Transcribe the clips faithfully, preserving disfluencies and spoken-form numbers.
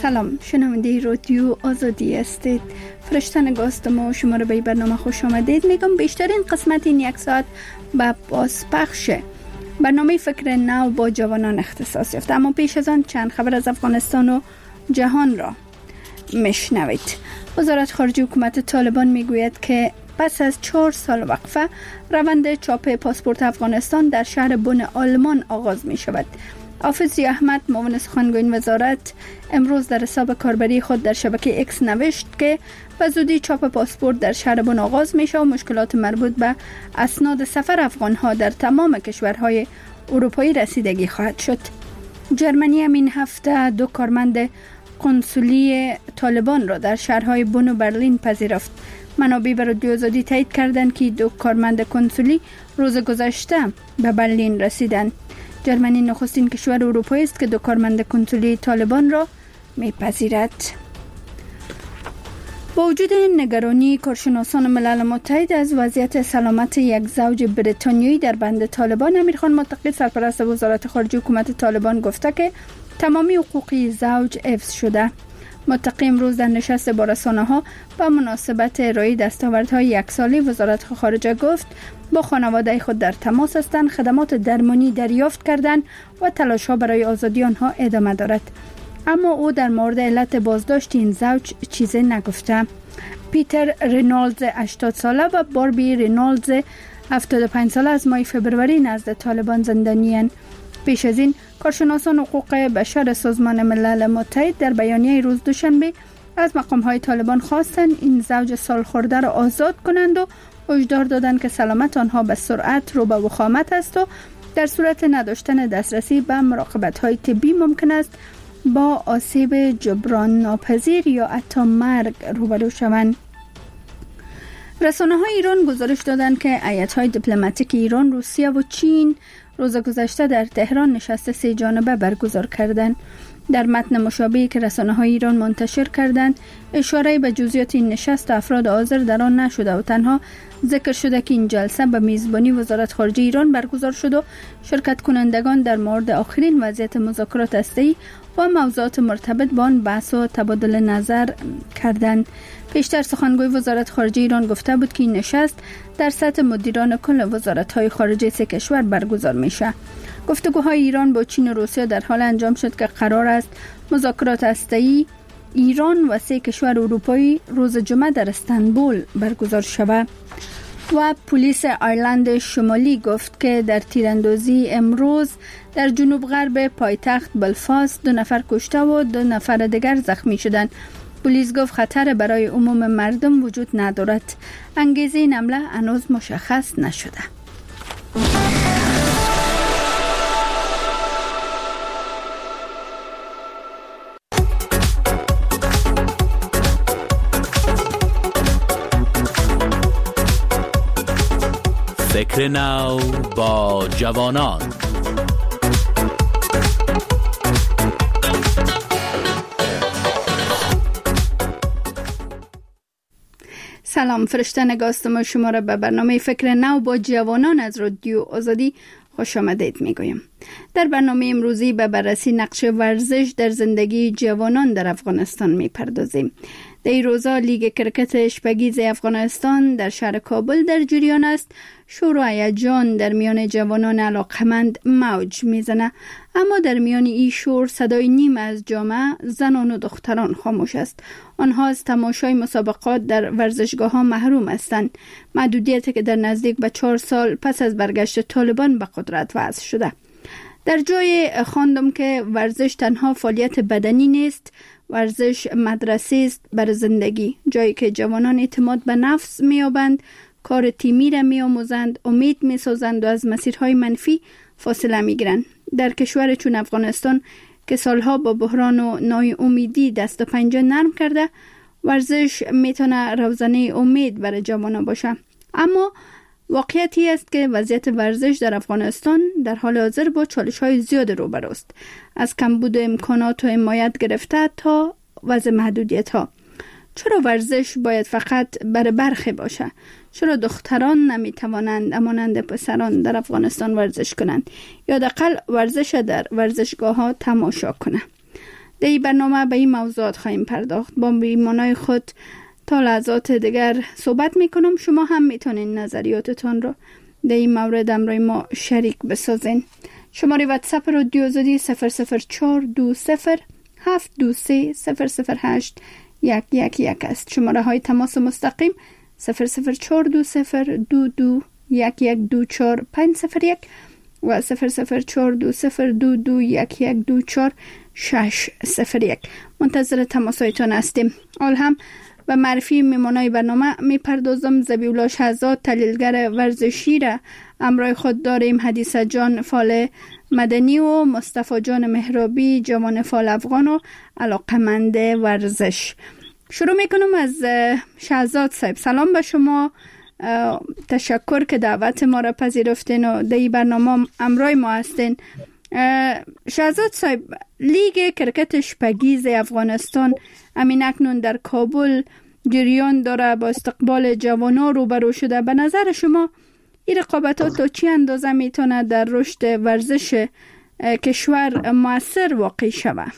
سلام، شنونده رادیو آزادی هستید. فرشته نگاستم و شما رو به برنامه خوش آمدید میگم. بیشترین قسمت این یک ساعت به بازپخش برنامه فکر نو با جوانان اختصاص یافته، اما پیش از آن چند خبر از افغانستان و جهان را میشنوید. وزارت خارجه حکومت طالبان میگوید که پس از چهار سال وقفه روند چاپ پاسپورت افغانستان در شهر بن آلمان آغاز می شود. حافظ احمد معاون سخنگوی این وزارت امروز در حساب کاربری خود در شبکه اکس نوشت که به زودی چاپ پاسپورت در شهر بن آغاز می شود و مشکلات مربوط به اسناد سفر افغانها در تمام کشورهای اروپایی رسیدگی خواهد شد. جرمنی هم این هفته دو کارمند قنسولی طالبان را در شهرهای بن و برلین پذیرفت. منابع به رادیو آزادی تایید کردند که دو کارمند کنسولی روز گذشته به برلین رسیدند. جرمنی نخستین کشور اروپایی است که دو کارمند کنسولی طالبان را میپذیرد. با وجود نگرانی کارشناسان ملل متحد از وضعیت سلامت یک زوج بریتانیایی در بند طالبان، امیرخان متقی سرپرست وزارت خارجه حکومت طالبان گفته که تمامی حقوقی زوج حفظ شده. متقی امروز در نشست با رسانه‌ها به مناسبت ارائه دستاوردهای یک ساله وزارت خارجه گفت با خانواده خود در تماس هستند، خدمات درمانی دریافت کردند و تلاش‌ها برای آزادی آنها ادامه دارد. اما او در مورد علت بازداشت این زوج چیزی نگفته. پیتر رینالدز هشتاد ساله و باربی رینالدز هفتاد و پنج ساله از ماه فبروری نزد طالبان زندانی‌اند. پیش از این کارشناسان حقوق بشر سازمان ملل متحد در بیانیه روز دوشنبه از مقام‌های طالبان خواستند این زوج سالخورده را آزاد کنند و هشدار دادند که سلامت آنها به سرعت رو به وخامت است و در صورت نداشتن دسترسی به مراقبت‌های طبی ممکن است با آسیب جبران ناپذیر یا حتی مرگ روبرو شوند. رسانه‌های ایران گزارش دادند که هیئت‌های دیپلماتیک ایران، روسیه و چین روز گذشته در تهران نشست سه جانبه برگزار کردند. در متن مشابهی که رسانه‌های ایران منتشر کردند، اشاره به جزئیات این نشست افراد حاضر در آن نشده و تنها ذکر شده که این جلسه به میزبانی وزارت خارجه ایران برگزار شد و شرکت کنندگان در مورد آخرین وضعیت مذاکرات هسته‌ای و موضوعات مرتبط با آن بحث و تبادل نظر کردند. پیشتر سخنگوی وزارت خارجه ایران گفته بود که این نشست در سطح مدیران کل وزارت‌های خارجه سه کشور برگزار میشه. گفتگوهای ایران با چین و روسیه در حال انجام شد که قرار است مذاکرات هسته‌ای ایران و سه کشور اروپایی روز جمعه در استانبول برگزار شود. و پلیس آیرلند شمالی گفت که در تیراندازی امروز در جنوب غرب پایتخت بلفاست دو نفر کشته و دو نفر دیگر زخمی شدند. پلیس گفت خطر برای عموم مردم وجود ندارد. انگیزه این حمله هنوز مشخص نشده. فکر نو با جوانان. سلام، فرشته نگاستم و شما را به برنامه فکر نو با جوانان از رادیو آزادی خوش آمدید میگویم. در برنامه امروزی به بررسی نقش ورزش در زندگی جوانان در افغانستان میپردازیم. در این روزا لیگ کرکت اشپگیز افغانستان در شهر کابل در جریان است. شور و هیجان در میان جوانان علاقمند موج میزنه، اما در میان این شور صدای نیم از جامعه زنان و دختران خاموش است. آنها از تماشای مسابقات در ورزشگاه ها محروم هستند. محدودیتی که در نزدیک به چهار سال پس از برگشت طالبان به قدرت وضع شده. در جای خواندم که ورزش تنها فعالیت بدنی نیست، ورزش مدرسه است بر زندگی، جایی که جوانان اعتماد به نفس می‌یابند، کار تیمی را می‌آموزند، امید می‌سازند و از مسیرهای منفی فاصله می‌گیرند. در کشور چون افغانستان که سالها با بحران و ناامیدی دست و پنجه نرم کرده، ورزش میتونه روزنه امید برای جوانان باشه. اما واقعیتی است که وضعیت ورزش در افغانستان در حال حاضر با چالش‌های زیاد روبروست، از کمبود امکانات و حمایت گرفته تا وضع محدودیت‌ها. چرا ورزش باید فقط برای برخی باشه؟ چرا دختران نمیتوانند همانند پسران در افغانستان ورزش کنند یا حداقل ورزش در ورزشگاه ها تماشا کنند؟ در این برنامه به این موضوعات خواهیم پرداخت. با میهمانای خود تا لحظات دیگر صحبت میکنم. شما هم میتونین نظریاتتان رو در این مورد همراه ما شریک بسازین. شماره واتساپ رادیو آزادی صفر صفر چهار دو صفر هفت دو سه صفر صفر هشت یک یک یک است. شماره های تماس مستقیم صفر صفر چهار دو صفر دو دو یک یک دو چهار پنج صفر یک و صفر صفر چهار دو صفر دو دو یک یک دو چهار شش صفر یک. منتظر تماسایتان هستیم. حال هم به معرفی میمانای برنامه میپردازم. ذبیحالله شهزاد تحلیلگر ورزشی را همراه خود داریم. حدیثه جان فال مدنی و مصطفی جان مهرابی جوان فال افغان و علاقمند ورزش. شروع میکنم از شهزاد صاحب. سلام به شما، تشکر که دعوت ما را پذیرفتین و در این برنامه همراه ما هستین. شهزاد صاحب، لیگ کرکت شپگیز افغانستان همین اکنون در کابل جریان داره، با استقبال جوانان روبرو شده. به نظر شما این رقابتات تا چی اندازه میتونه در رشد ورزش کشور مؤثر واقع شود؟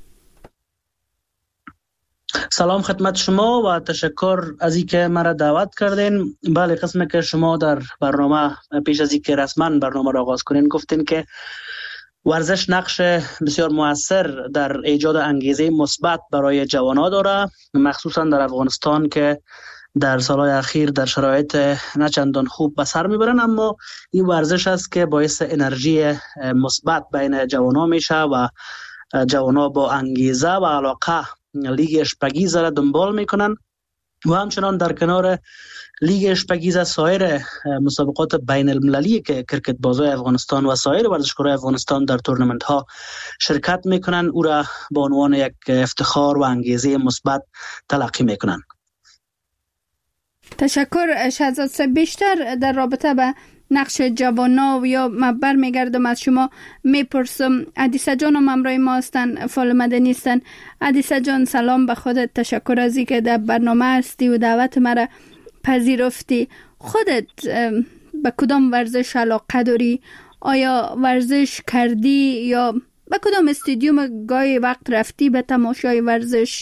سلام خدمت شما و تشکر از اینکه مرا دعوت کردین. بله، قسمی که شما در برنامه پیش از اینکه رسما برنامه را آغاز کنین گفتین که ورزش نقش بسیار مؤثر در ایجاد انگیزه مثبت برای جوانان داره، مخصوصا در افغانستان که در سالهای اخیر در شرایط نه چندان خوب به سر میبرن، اما این ورزش است که باعث انرژی مثبت بین جوانان میشه و جوانان با انگیزه و علاقه لیگ شپگیز را دنبال میکنن و همچنان در کنار لیگ شپگیز سایر مسابقات بین المللی که کرکت بازای افغانستان و سایر ورزشکارای افغانستان در تورنمنت ها شرکت میکنن، او را به عنوان یک افتخار و انگیزه مثبت تلقی میکنن. تشکر شهزاد صاحب. بیشتر در رابطه به نقش جوانا و یا مبر میگردم از شما میپرسم. حدیثه جان هم همراه ما هستن، فعال مدنی هستن. حدیثه جان سلام به خودت، تشکر از اینکه در برنامه هستی و دعوت مرا پذیرفتی. خودت به کدام ورزش علاقه داری؟ آیا ورزش کردی یا به کدام استادیوم گاهی وقت رفتی به تماشای ورزش؟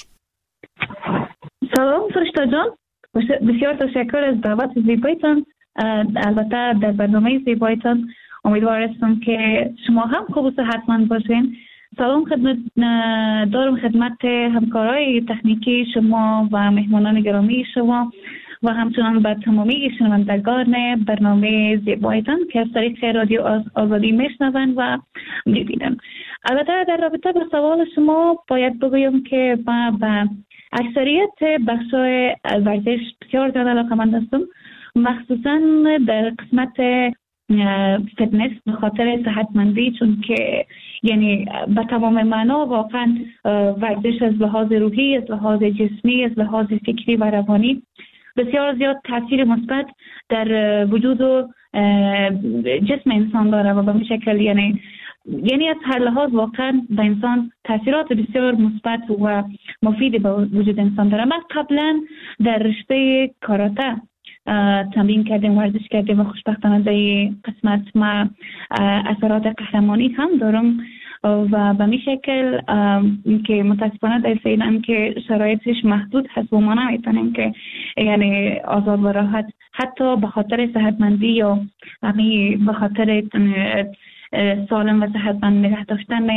سلام فرشته جان، بسیار تشکر از دعوت زیبایتان. البته در برنامه زیبایتان امیدوار هستم که شما هم خوب و صحتمند باشین. سلام خدمت دارم خدمت همکارای تکنیکی شما و مهمانان گرامی شما و همچنان به تمامی شنوندگان برنامه زیبایتان که از طریق رادیو آزادی میشنوند و میبینند. البته در رابطه با سوال شما باید بگویم که با به اکثریت بخشای ورزش بسیار زیاد علاقه‌مند هستم، مخصوصا در قسمت فتنس به خاطر صحتمندی، چون که یعنی به تمام معنا واقعا ورزش از لحاظ روحی، از لحاظ جسمی، از لحاظ فکری و روانی بسیار زیاد تاثیر مثبت در وجود و جسم انسان داره و به این شکل یعنی یعنی از هر لحاظ واقعا به انسان تاثیرات بسیار مثبت و مفید به وجود انسان داره. من قبلا در رشته کاراته تمرین کردیم، ورزش کردیم و خوشبختانه در قسمت ما اثرات قهرمانی هم دارم و به می شکل که متاسفانه در فعلا که شرایطش محدود هست و ما نمیتونیم که یعنی آزاد و راحت حتی به خاطر صحتمندی یا همی به خاطر سالم و صحتمند نگه داشتن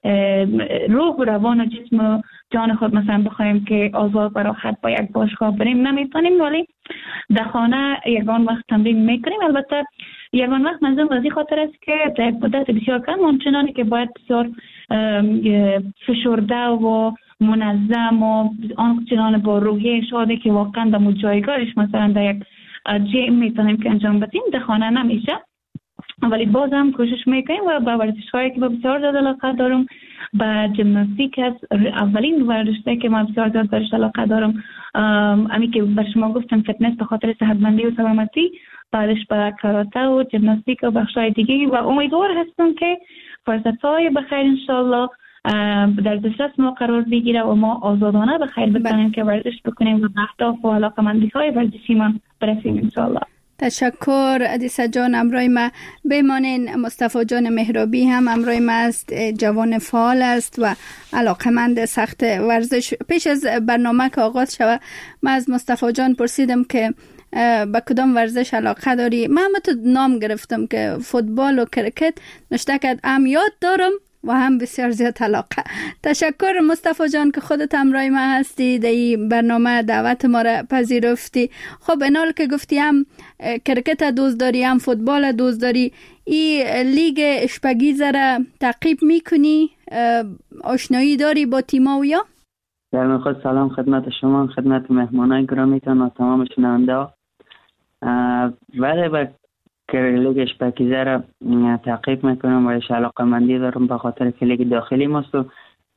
روح و روان و جسم و جان خود مثلا بخوایم که آزاد و راحت با یک باشگاه بریم نمیتونیم، ولی در خانه یگان وقت تمرین میکنیم. البته یگان وقت منظورم از این خاطر است که در مدت بسیار کم همچنانی که باید بسیار فشرده و منظم و آنچنان با روحیه شاده که واقعا در جایگاهش مثلا در یک جیم میتونیم که انجام بدیم، در خانه نمیشه، ولی باز هم کوشش میکنیم و با ورزش هایی که بسیار زیاد علاقه دارم با ژیمناستیک است. اولین ورزشی که من بسیار زیاد برش علاقه دارم امی که بر شما گفتم فتنس به خاطر صحتمندی و سلامتی، بعدش با کاراته و ژیمناستیک و بخشای دیگه و امیدوار هستم که فرصت‌های بخیر انشالله در دسترس ما قرار بگیره و ما آزادانه بخیر بتونیم که ورزش بکنیم و به اهداف و علاقه‌مندی‌های ورزشی ما برسیم انشالله. تشکر ادیسا جان. امروی ما بمانین. مصطفی جان مهرابی هم امروی ما است، جوان فعال است و علاقمند سخت ورزش. پیش از برنامه که آغاز شود من از مصطفی جان پرسیدم که به کدام ورزش علاقه داری. من تو نام گرفتم که فوتبال و کرکت، نشته که هم یاد دارم و هم بسیار زیاد علاقه. تشکر مصطفی جان که خودت همراه ما هستی، در این برنامه دعوت ما را پذیرفتی. خب انال که گفتی هم کرکت دوست داری هم فوتبال دوست داری، این لیگ اشپگیز را تعقیب میکنی؟ آشنایی داری با تیما و یا؟ در خود سلام خدمت شما، خدمت مهمانای گرامیتان و تمام شنونده ها. ولی با لیگ اشپگیز را تعقیب میکنم و ایش علاقه مندی دارم به خاطر که لیگ داخلی ماست و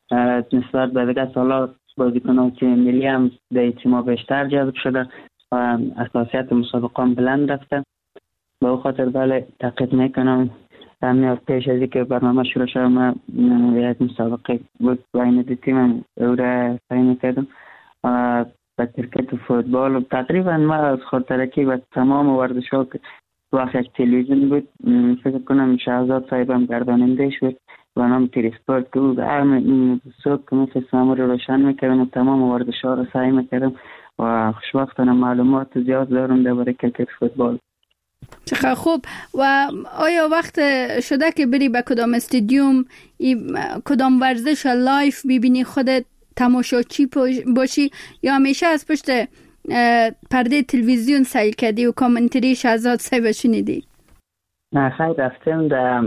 نسبت به دیگه سالا بازیکنان تیم ملی هم در تیما بیشتر جذب شده و اساسیت مسابقه هم بلند رفته. به او خاطر بله تعقیب میکنم. همین پیش از اینکه برنامه شروع شد من یک مسابقه بود بین دو تیم او را تعیین کردم و به کرکت و فوتبال و تقریبا ما از خاطرکی به تمام ورزش‌ها که وقت یک تلویزیون بود، فکر کنم شهزاد صاحب هم گرداننده شد و نام تیر اسپورت که بود، همین صبح که مثل سامو رو روشن میکردم و تمام ورزش‌ها رو سعی میکردم و خوشبختانه معلومات زیاد دارم درباره کرکت فوتبال. چقدر خوب. و آیا وقت شده که بری به کدام استادیوم کدام ورزش لایف ببینی خودت تماشاچی باشی یا همیشه از پشت پرده تلویزیون سیل کردی و کامنتری شهزاد صاحب شنیدی؟ نه خیلی رفتم در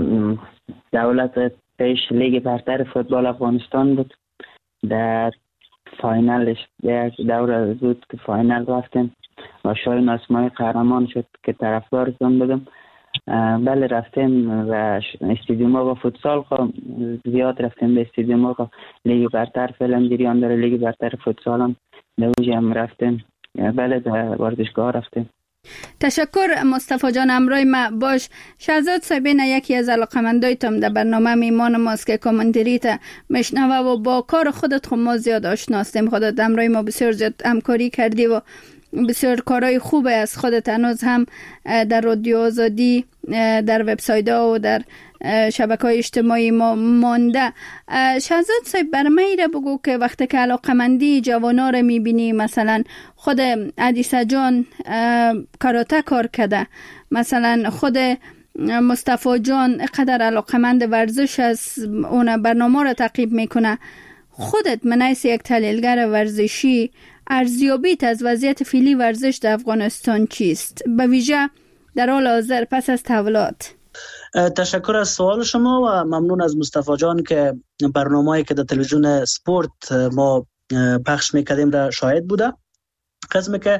دولت پیش لیگ برتر فوتبال افغانستان بود، در فاینالش یک دوره بود که فاینال رفتم و شاین اسمای قهرمان شد که طرفدارشون بودم. بله رفتیم و استادیوم ها و فوتسال خواهم زیاد رفتیم به استادیوم ها. لیگ برتر فعلا جریان داره، لیگ برتر فوتسال هم دوجه هم رفتیم. بله در ورزشگاه رفتیم. تشکر مصطفی جان. امروی ما باش. شهزاد صاحبین یکی از علاقمندایتم در برنامه میمان ماست که کامنتریت میشنوه و با کار خودت خود ما زیاد آشناستیم. خودت امروی ما بسیار زیاد همکاری کردی و بسیار کارهای خوبه از خودت هنوز هم در رادیو آزادی، در وبسایت ها و در شبکه‌های اجتماعی ما مانده. شهزاد صاحب برمی را بگو که وقتی که علاقمندی جوانا را میبینی، مثلا خود ادیسا جان کاراته کار کرده، مثلا خود مصطفی جان قدر علاقمند ورزش از اون برنامه را تعقیب میکنه، خودت منیس یک تحلیلگر ورزشی ارزیابیت از وضعیت فعلی ورزش در افغانستان چیست؟ به ویژه در حال حاضر پس از تحولات. تشکر از سوال شما و ممنون از مصطفی جان که برنامه‌ای که در تلویزیون سپورت ما پخش میکردیم را شاهد بوده. قسمی که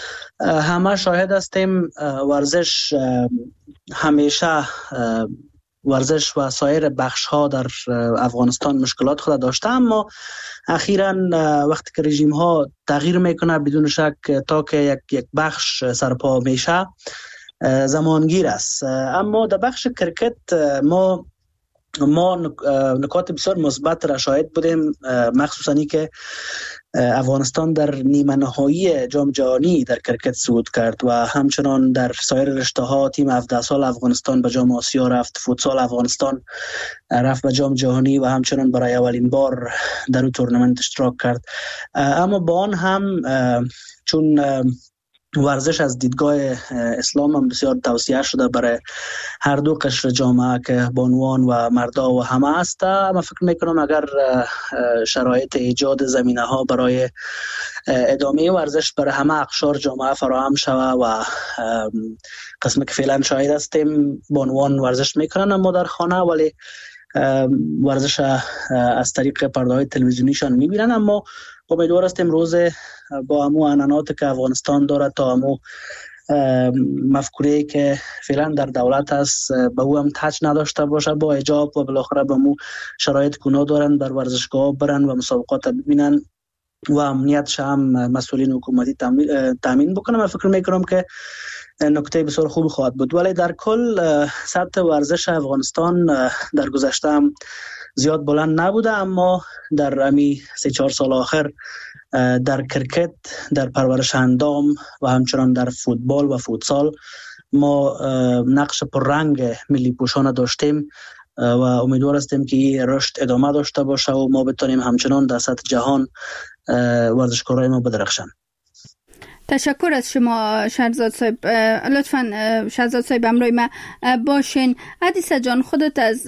همه شاهد هستیم ورزش همیشه ورزش و سایر بخش ها در افغانستان مشکلات خود داشته، اما اخیراً وقتی که رژیم ها تغییر میکنه بدون شک تا که یک یک بخش سرپا میشه زمانگیر است. اما در بخش کرکت ما ما نکات بسیار مثبت را شاهد بودیم، مخصوصا ای که افغانستان در نیمه نهایی جام جهانی در کرکت صعود کرد و همچنان در سایر رشته ها تیم هفده سال افغانستان به جام آسیا رفت، فوتسال افغانستان رفت به جام جهانی و همچنان برای اولین بار در اون تورنمنت اشتراک کرد. اما با آن هم چون ورزش از دیدگاه اسلام هم بسیار توصیه شده برای هر دو قشر جامعه که بانوان و مردا و همه است، من فکر میکنم اگر شرایط ایجاد زمینه ها برای ادامه ورزش برای همه اقشار جامعه فراهم شود و قسمی که فعلا شاهد هستیم بانوان ورزش میکنن اما در خانه، ولی ورزش از طریق پرده های تلویزیونیشان میبینن. اما امیدوار هستیم روز با همو عنعنات که افغانستان دارد تا همو مفکوره که فعلا در دولت است به او هم تچ نداشته باشه، با اجاب و بالاخره به همو شرایط گناه دارن بر ورزشگاه برن و مسابقات ببینن و امنیتش هم مسئولین حکومتی تامین بکنن. من فکر میکنم که نکته بسیار خوب خواهد بود. ولی در کل سطح ورزش افغانستان در گذشته هم زیاد بلند نبوده، اما در امی سه چهار سال آخر در کرکت، در پرورش اندام و همچنان در فوتبال و فوتسال ما نقش پررنگ ملی پوشان داشتیم و امیدوار هستیم که این رشد ادامه داشته باشه و ما بتونیم همچنان در سطح جهان ورزشکارای ما بدرخشن. تشکر از شما شهرزاد صاحب. لطفاً شهرزاد صاحب همراه ما باشین. حدیثه جان، خودت از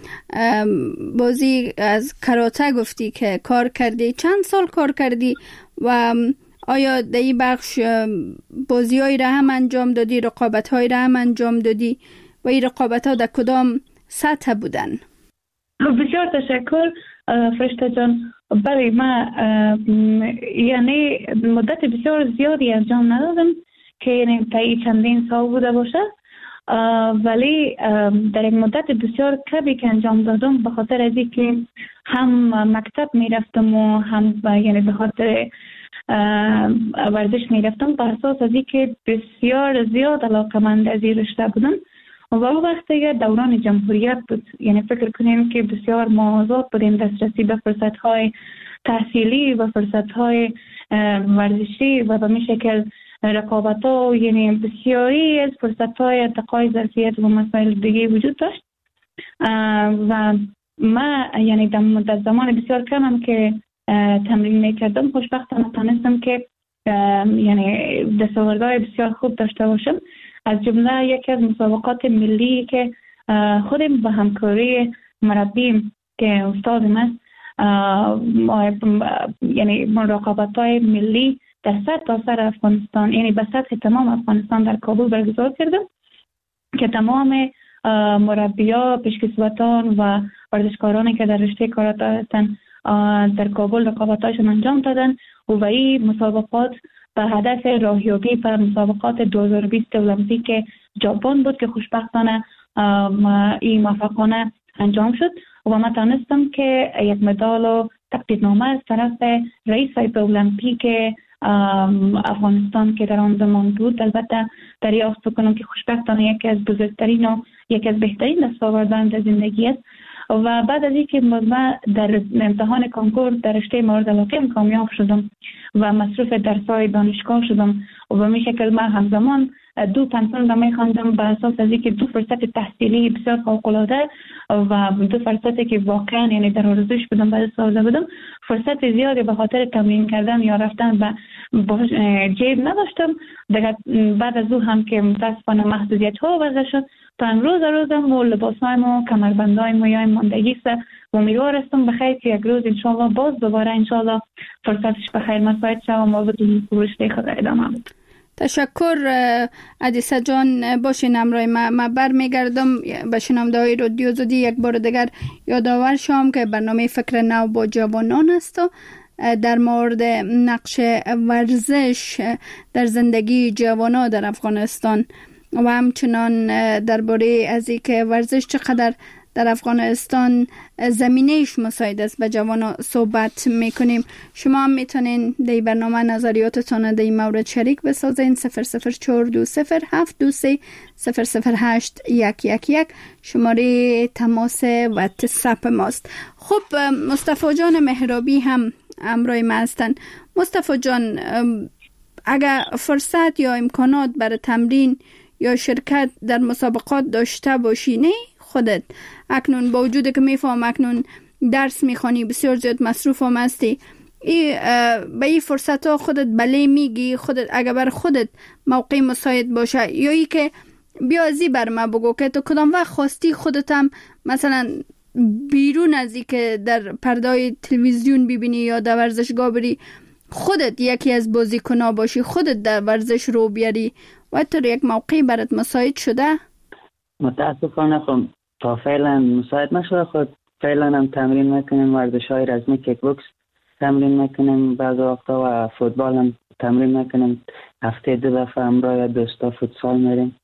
بازی از کراته گفتی که کار کردی، چند سال کار کردی و آیا در این بخش بازی هایی را هم انجام دادی، رقابت هایی را هم انجام دادی و این رقابت ها در کدام سطح بودن؟ بسیار تشکر فرشته جان. برای ما یعنی مدت بسیار زیادی انجام ندادم که یعنی تا چندین سال بوده باشه، ولی در این مدت بسیار کمی که انجام دادم به خاطر از اینکه هم مکتب میرفتم و هم یعنی به خاطر ورزش میرفتم، بر اساس از اینکه بسیار زیاد علاقه‌مند از این رشته بودم و وقتی دوران جمهوریت بود، یعنی فکر کنیم که بسیار ما آزاد بودیم دسترسی به فرصت‌های تحصیلی و فرصت‌های ورزشی و به می شکل رقابت‌ها، یعنی بسیاری از فرصت‌های ارتقای ظرفیت و مسائل دیگه وجود داشت و ما یعنی در زمان بسیار کمم که تمرین می‌کردم خوشبختانه تونستم که یعنی دستاوردهای بسیار خوب داشته باشم. از جمله یکی از مسابقات ملی که خودم به همکاری مربیم که استادم است یعنی مراقبت‌های ملی در سطح سر افغانستان، یعنی به سطح تمام افغانستان در کابل برگزار کردم که تمام مربیان، پیشکسوتان و ورزشکارانی که در رشته کاراته هستند در کابل رقابت‌هاشون انجام دادن و این مسابقات به هدف راهیابی به مسابقات دو هزار و بیست المپیک ژاپن بود که خوشبختانه این موفقانه انجام شد و من تونستم که یک مدال و تقدیرنامه از طرف رئیس هیئت المپیک افغانستان که در آن زمان بود البته دریافت بکنم که خوشبختانه یکی از بزرگترین و یکی از بهترین دستاوردهای در زندگی است. و بعد از اینکه من در امتحان کنکور در رشته مورد علاقه کامیاب شدم و مصروف درس‌های دانشگاه شدم و به این شکل من همزمان دو پنسون را می‌خواندم به اساس از اینکه دو فرصت تحصیلی بسیار فوق‌العاده و دو فرصتی که واقعا یعنی در آرزوش بودم بعد سازده بودم، فرصت زیادی به خاطر تمرین کردن یا رفتن به جیب نداشتم. دیگه بعد از او هم که متاسفانه محدودیت‌ها وضع شد تا امروز روزم و لباسایم و کمربندایم و یایم ماندگی است و امیدوار هستم بخیر که یک روز انشالله باز دوباره انشالله فرصتش بخیر مساعد شوم و بدون رشته خود ادامه بدم. تشکر حدیثه جان. باشین همراه ما. ما برمیگردم به شنونده های رادیو آزادی یک بار دیگر یادآور شوم که برنامه فکر نو با جوانان است و در مورد نقش ورزش در زندگی جوانان در افغانستان و همچنان درباره از اینکه ورزش چقدر در افغانستان زمینهش مساعد است به جوانان صحبت میکنیم. شما هم میتونین در برنامه نظریاتتان در این مورد شریک بسازین. صفر صفر چهار دو صفر هفت دو سه صفر صفر هشت یک یک یک شماره تماس واتساپ ماست. خب مصطفی جان مهرابی هم همراه ما هستن. مصطفی جان، اگر فرصت یا امکانات برای تمرین یا شرکت در مسابقات داشته باشی، نه خودت اکنون با وجود که میفهم اکنون درس میخوانی بسیار زیاد مصروف هم هستی، ای به این فرصت ها خودت بله میگی؟ خودت اگر بر خودت موقع مساعد باشه یا ای که بیا ازی بر ما بگو که تو کدام وقت خواستی خودت هم مثلا بیرون از ای که در پردای تلویزیون ببینی یا در ورزشگاه بری خودت یکی از بازیکن‌ها باشی، خودت در ورزش رو بیاری و تو یک موقعی برات مساعد شده؟ متاسفانه خب تا فعلا مساعد نشده. خود فعلا هم تمرین میکنیم، ورزش های رزمی کیک بوکس تمرین میکنیم بعض وقتا و فوتبال هم تمرین میکنیم. هفته دو دفعه همراه دوستا فوتسال میریم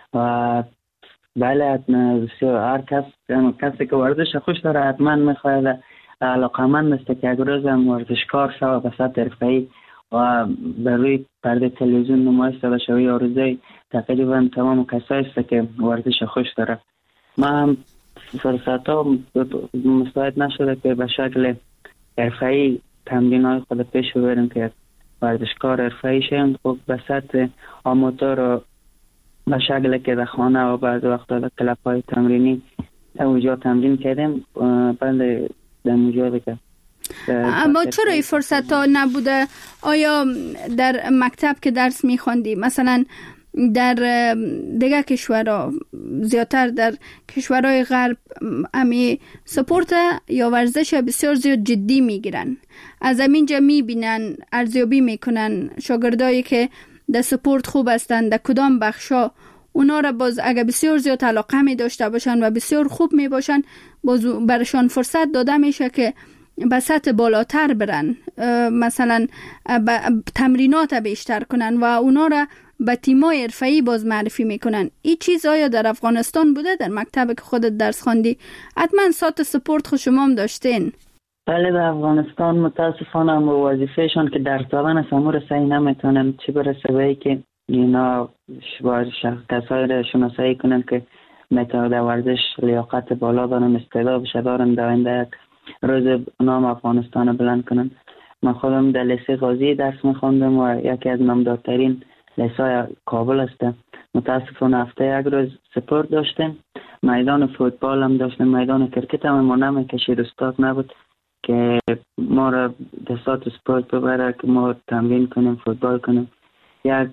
و بله بسیار هر کس کسی که ورزش خوش داره حتما میخواهد علاقمند است که یک روز هم ورزشکار شود به سطح حرفه‌ای و بر روی پرده تلویزیون نمایش داده شوی. آرزوی تقریبا تمام کسایی است که ورزش خوش داره. ما هم فرصت ها مساعد نشده که به شکل حرفه‌ای تمرین های خود پیش ببریم که ورزشکار حرفه‌ای شیم. خب به سطح آماتور و به شکل که در خانه و بعض وقتا در کلاب های تمرینی اونجا تمرین کردیم. بله در اونجا دیگه. اما چرا این فرصت ها نبوده؟ آیا در مکتب که درس میخوندی مثلا در دیگه کشورها زیادتر در کشورهای غرب امی سپورت یا ورزش بسیار زیاد جدی میگیرن، از همینجا میبینن ارزیابی میکنن شاگردایی که در سپورت خوب هستن در کدام بخشا اونا را باز اگه بسیار زیاد علاقه می داشته باشن و بسیار خوب می باشن باز برشان فرصت داده میشه که به سطح بالاتر برن، مثلا تمرینات بیشتر کنن و اونا را به تیمای حرفه‌ای باز معرفی میکنن. این چیز آیا در افغانستان بوده؟ در مکتب که خودت درس خواندی حتما سات سپورت خود شما هم داشتین. بله در افغانستان متاسفانه وظیفهشان که درس دادن است امور صحیح نمیتونن، چه برسه به که اینا باید کسایی را شناسایی کنن که میتونه در ورزش لیاقت بالا دارن، استعداد بشه دارن در آینده روز نام افغانستان بلند کنن. من خودم در لیسه غازی درس میخوندم و یکی از نامدارترین لیسای کابل است. متاسفانه هفته یک روز سپورت داشتیم، میدان فوتبال هم داشتیم، میدان کرکت هم ما نمیکشید، استاد نبود که ما را دستات سپورت ببره که ما تمرین کنیم فوتبال کنیم. یک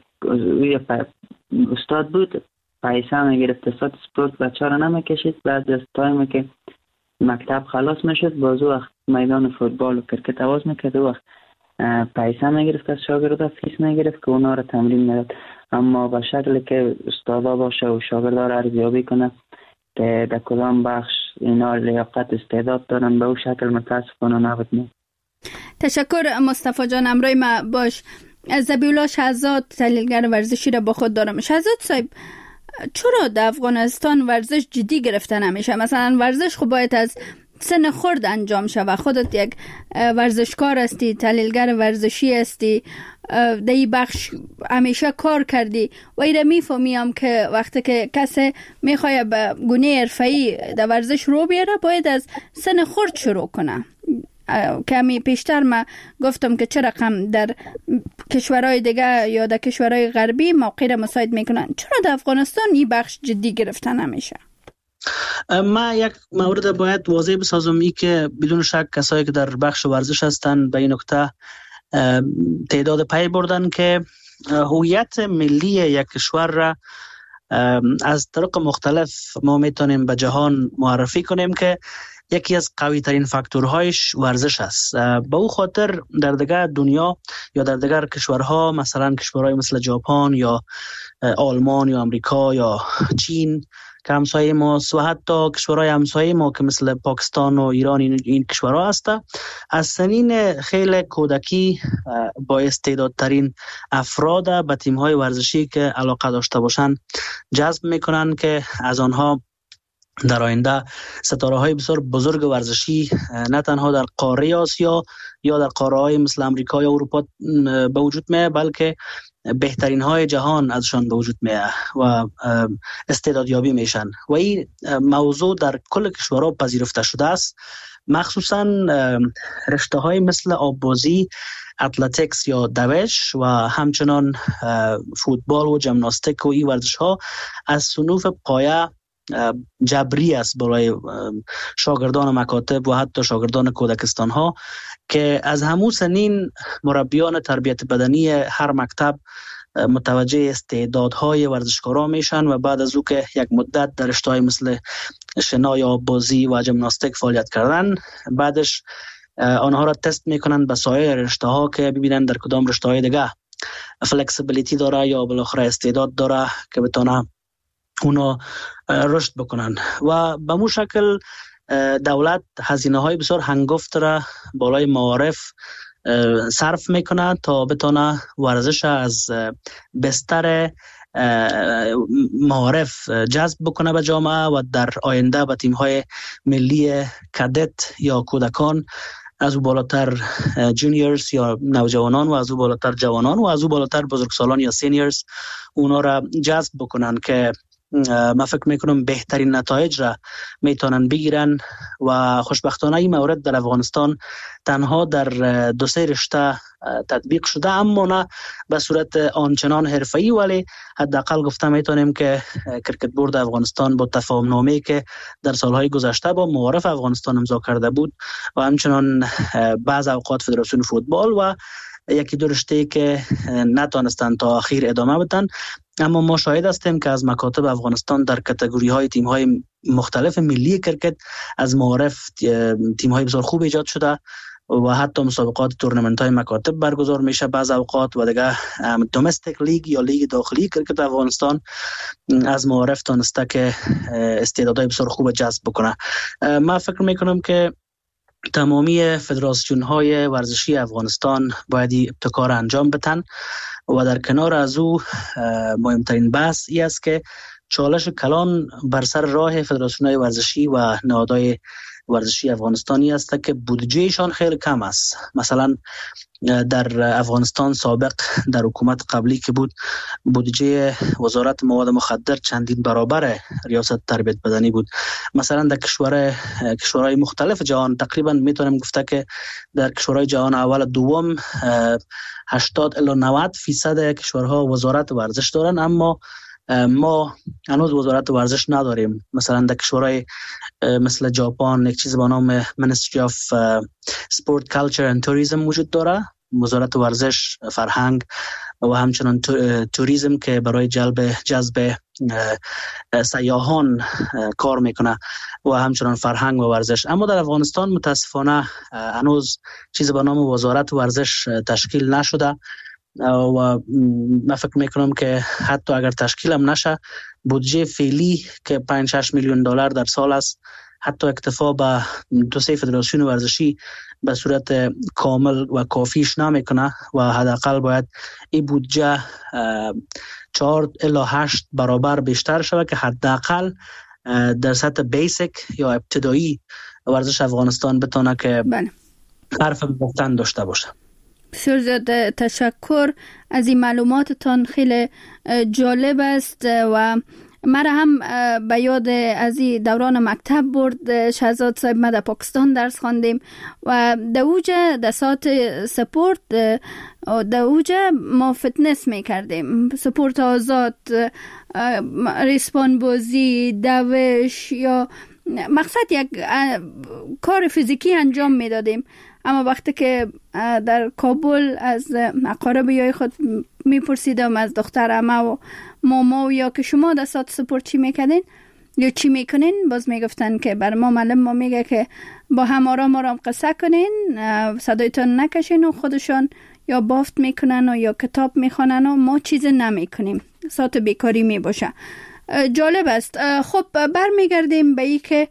استاد بود پیسه میگرفت دستات سپورت بچه را نمیکشید، بعد از تایم که مکتب خلاص میشد باز وقت میدان فوتبال و کرکت آواز میکرد، وقت پیسه میگرفت از شاگردا، فیس میگرفت که اونا را تمرین میداد. اما به شکلی که استادا باشه و شاگردا را ارزیابی کنه که در کدام بخش اینا لیاقت استعداد دارن به اون شکل متاسفانه نبود. نه. تشکر مصطفی جان. امروز ما باش از ذبیحالله شهزاد تحلیلگر ورزشی را با خود دارم. شهزاد صاحب چرا در افغانستان ورزش جدی گرفته نمیشه؟ مثلا ورزش خب باید از سن خرد انجام شود. خودت یک ورزشکار هستی، تحلیلگر ورزشی هستی، در این بخش همیشه کار کردی و ایره میفهمیم که وقتی که کسی میخواد به گونه حرفه‌ای در ورزش رو بیاره باید از سن خرد شروع کنه. کمی پیشتر ما گفتم که چه رقم در کشورهای دیگه یا در کشورهای غربی موقع را مساعد میکنن، چرا در افغانستان این بخش جدی گرفته نمیشه؟ ما یک مورد باید واضح بسازم، ای که بدون شک کسایی که در بخش ورزش هستند به این نکته تعداد پی بردن که هویت ملی یک کشور را از طرق مختلف ما میتونیم به جهان معرفی کنیم که یکی از قوی ترین فاکتورهایش ورزش است. به او خاطر در دیگر دنیا یا در دیگر کشورها، مثلا کشورهای مثل ژاپن یا آلمان یا امریکا یا چین که همسایه ماست و حتی کشورهای همسایه ما که مثل پاکستان و ایران این, این کشورها هست، از سنین خیلی کودکی با استعدادترین افراد به تیم‌های ورزشی که علاقه داشته باشند جذب میکنن که از آنها در آینده ستاره های بسیار بزرگ ورزشی نه تنها در قاره آسیا یا در قاره های مثل امریکا یا اروپا به وجود میه، بلکه بهترین های جهان ازشان به وجود میه و استعدادیابی میشن و این موضوع در کل کشورها پذیرفته شده است. مخصوصا رشته های مثل آببازی، اتلتیکس یا دوش و همچنان فوتبال و ژیمناستیک و این ورزش ها از صنوف پایه جبری است برای شاگردان مکاتب و حتی شاگردان کودکستان ها که از همون سنین مربیان تربیت بدنی هر مکتب متوجه استعدادهای ورزشکاران میشن و بعد از او که یک مدت در رشته‌های مثل شنا یا بازی و ژیمناستیک فعالیت کردن، بعدش آنها را تست میکنن به سایر رشته‌ها که ببینن در کدام رشته‌های دیگه فلکسیبیلیتی داره یا بالاخره استعداد داره که بتونه اونا رشد بکنن و به مو شکل دولت هزینه های بسیار هنگفت را بالای معارف صرف میکنه تا بتونه ورزش از بستر معارف جذب بکنه به جامعه و در آینده به تیم های ملی کدت یا کودکان، از او بالاتر جونیورز یا نوجوانان و از او بالاتر جوانان و از او بالاتر بزرگسالان یا سینیورز اونا را جذب بکنن که من فکر میکنم بهترین نتایج را میتونن بگیرن و خوشبختانه این مورد در افغانستان تنها در دو سه رشته تطبیق شده، اما نه به صورت آنچنان حرفه‌ای، ولی حداقل گفته میتونیم که کرکت بورد افغانستان با تفاهم نامه‌ای که در سالهای گذشته با معارف افغانستان امضا کرده بود و همچنان بعض اوقات فدراسیون فوتبال و یکی دو رشته که نتونستند تا آخر ادامه بدن، اما ما شاهد هستیم که از مکاتب افغانستان در کاتگوری های تیم های مختلف ملی کرکت از معارف تیم های بسیار خوب ایجاد شده و حتی مسابقات تورنمنت های مکاتب برگزار میشه بعض اوقات و دیگه دومستیک لیگ یا لیگ داخلی کرکت افغانستان از معارف تونسته که استعدادهای بسیار خوب جذب بکنه. من فکر میکنم که تمامی فدراسیون های ورزشی افغانستان باید ابتکار انجام بدن و در کنار از او مهمترین بحث ای است که چالش کلان بر سر راه فدراسیون های ورزشی و نهادهای ورزشی افغانستانی است که بودجهشان خیلی کم است. مثلا در افغانستان سابق در حکومت قبلی که بود بودجه وزارت مواد مخدر چندین برابر ریاست تربیت بدنی بود. مثلا در کشور کشورهای مختلف جهان تقریبا میتونم گفته که در کشورهای جهان اول دوم هشتاد الی نود فیصد کشورها وزارت ورزش دارن، اما ما هنوز وزارت ورزش نداریم. مثلا در کشورهای مثل ژاپن یک چیز به نام Ministry of Sport Culture and Tourism وجود داره، وزارت ورزش، فرهنگ و همچنان توریسم که برای جلب جذب سیاحان کار میکنه و همچنان فرهنگ و ورزش. اما در افغانستان متاسفانه هنوز چیز به نام وزارت ورزش تشکیل نشده و من فکر میکنم که حتی اگر تشکیل هم نشه بودجه فعلی که پنج شش میلیون دلار در سال است حتی اکتفا به دو سه فدراسیون ورزشی به صورت کامل و کافیش نمیکنه و حداقل باید این بودجه چهار الی هشت برابر بیشتر شود که حداقل در سطح بیسیک یا ابتدایی ورزش افغانستان بتونه که حرف گفتن داشته باشه. بسیار زیاد تشکر از این معلوماتتان، خیلی جالب است و مرا هم به یاد از این دوران مکتب برد. شهزاد صاحب ما در پاکستان درس خواندیم و در اوجه در ساعت سپورت در اوجه ما فتنس میکردیم، سپورت آزاد، ریسپان بازی، دوش، یا مقصد یک کار فیزیکی انجام میدادیم. اما وقتی که در کابل از اقارب یای خود میپرسیدم از دختر عمه و ماما و یا که شما در ساعت سپورت چی میکنین یا چی میکنین، باز میگفتن که بر ما معلم ما میگه که با هم آرام آرام قصه کنین، صدایتان نکشین و خودشان یا بافت میکنن و یا کتاب میخونن و ما چیز نمیکنیم، ساعت بیکاری میباشه. جالب است. خب برمیگردیم به ای که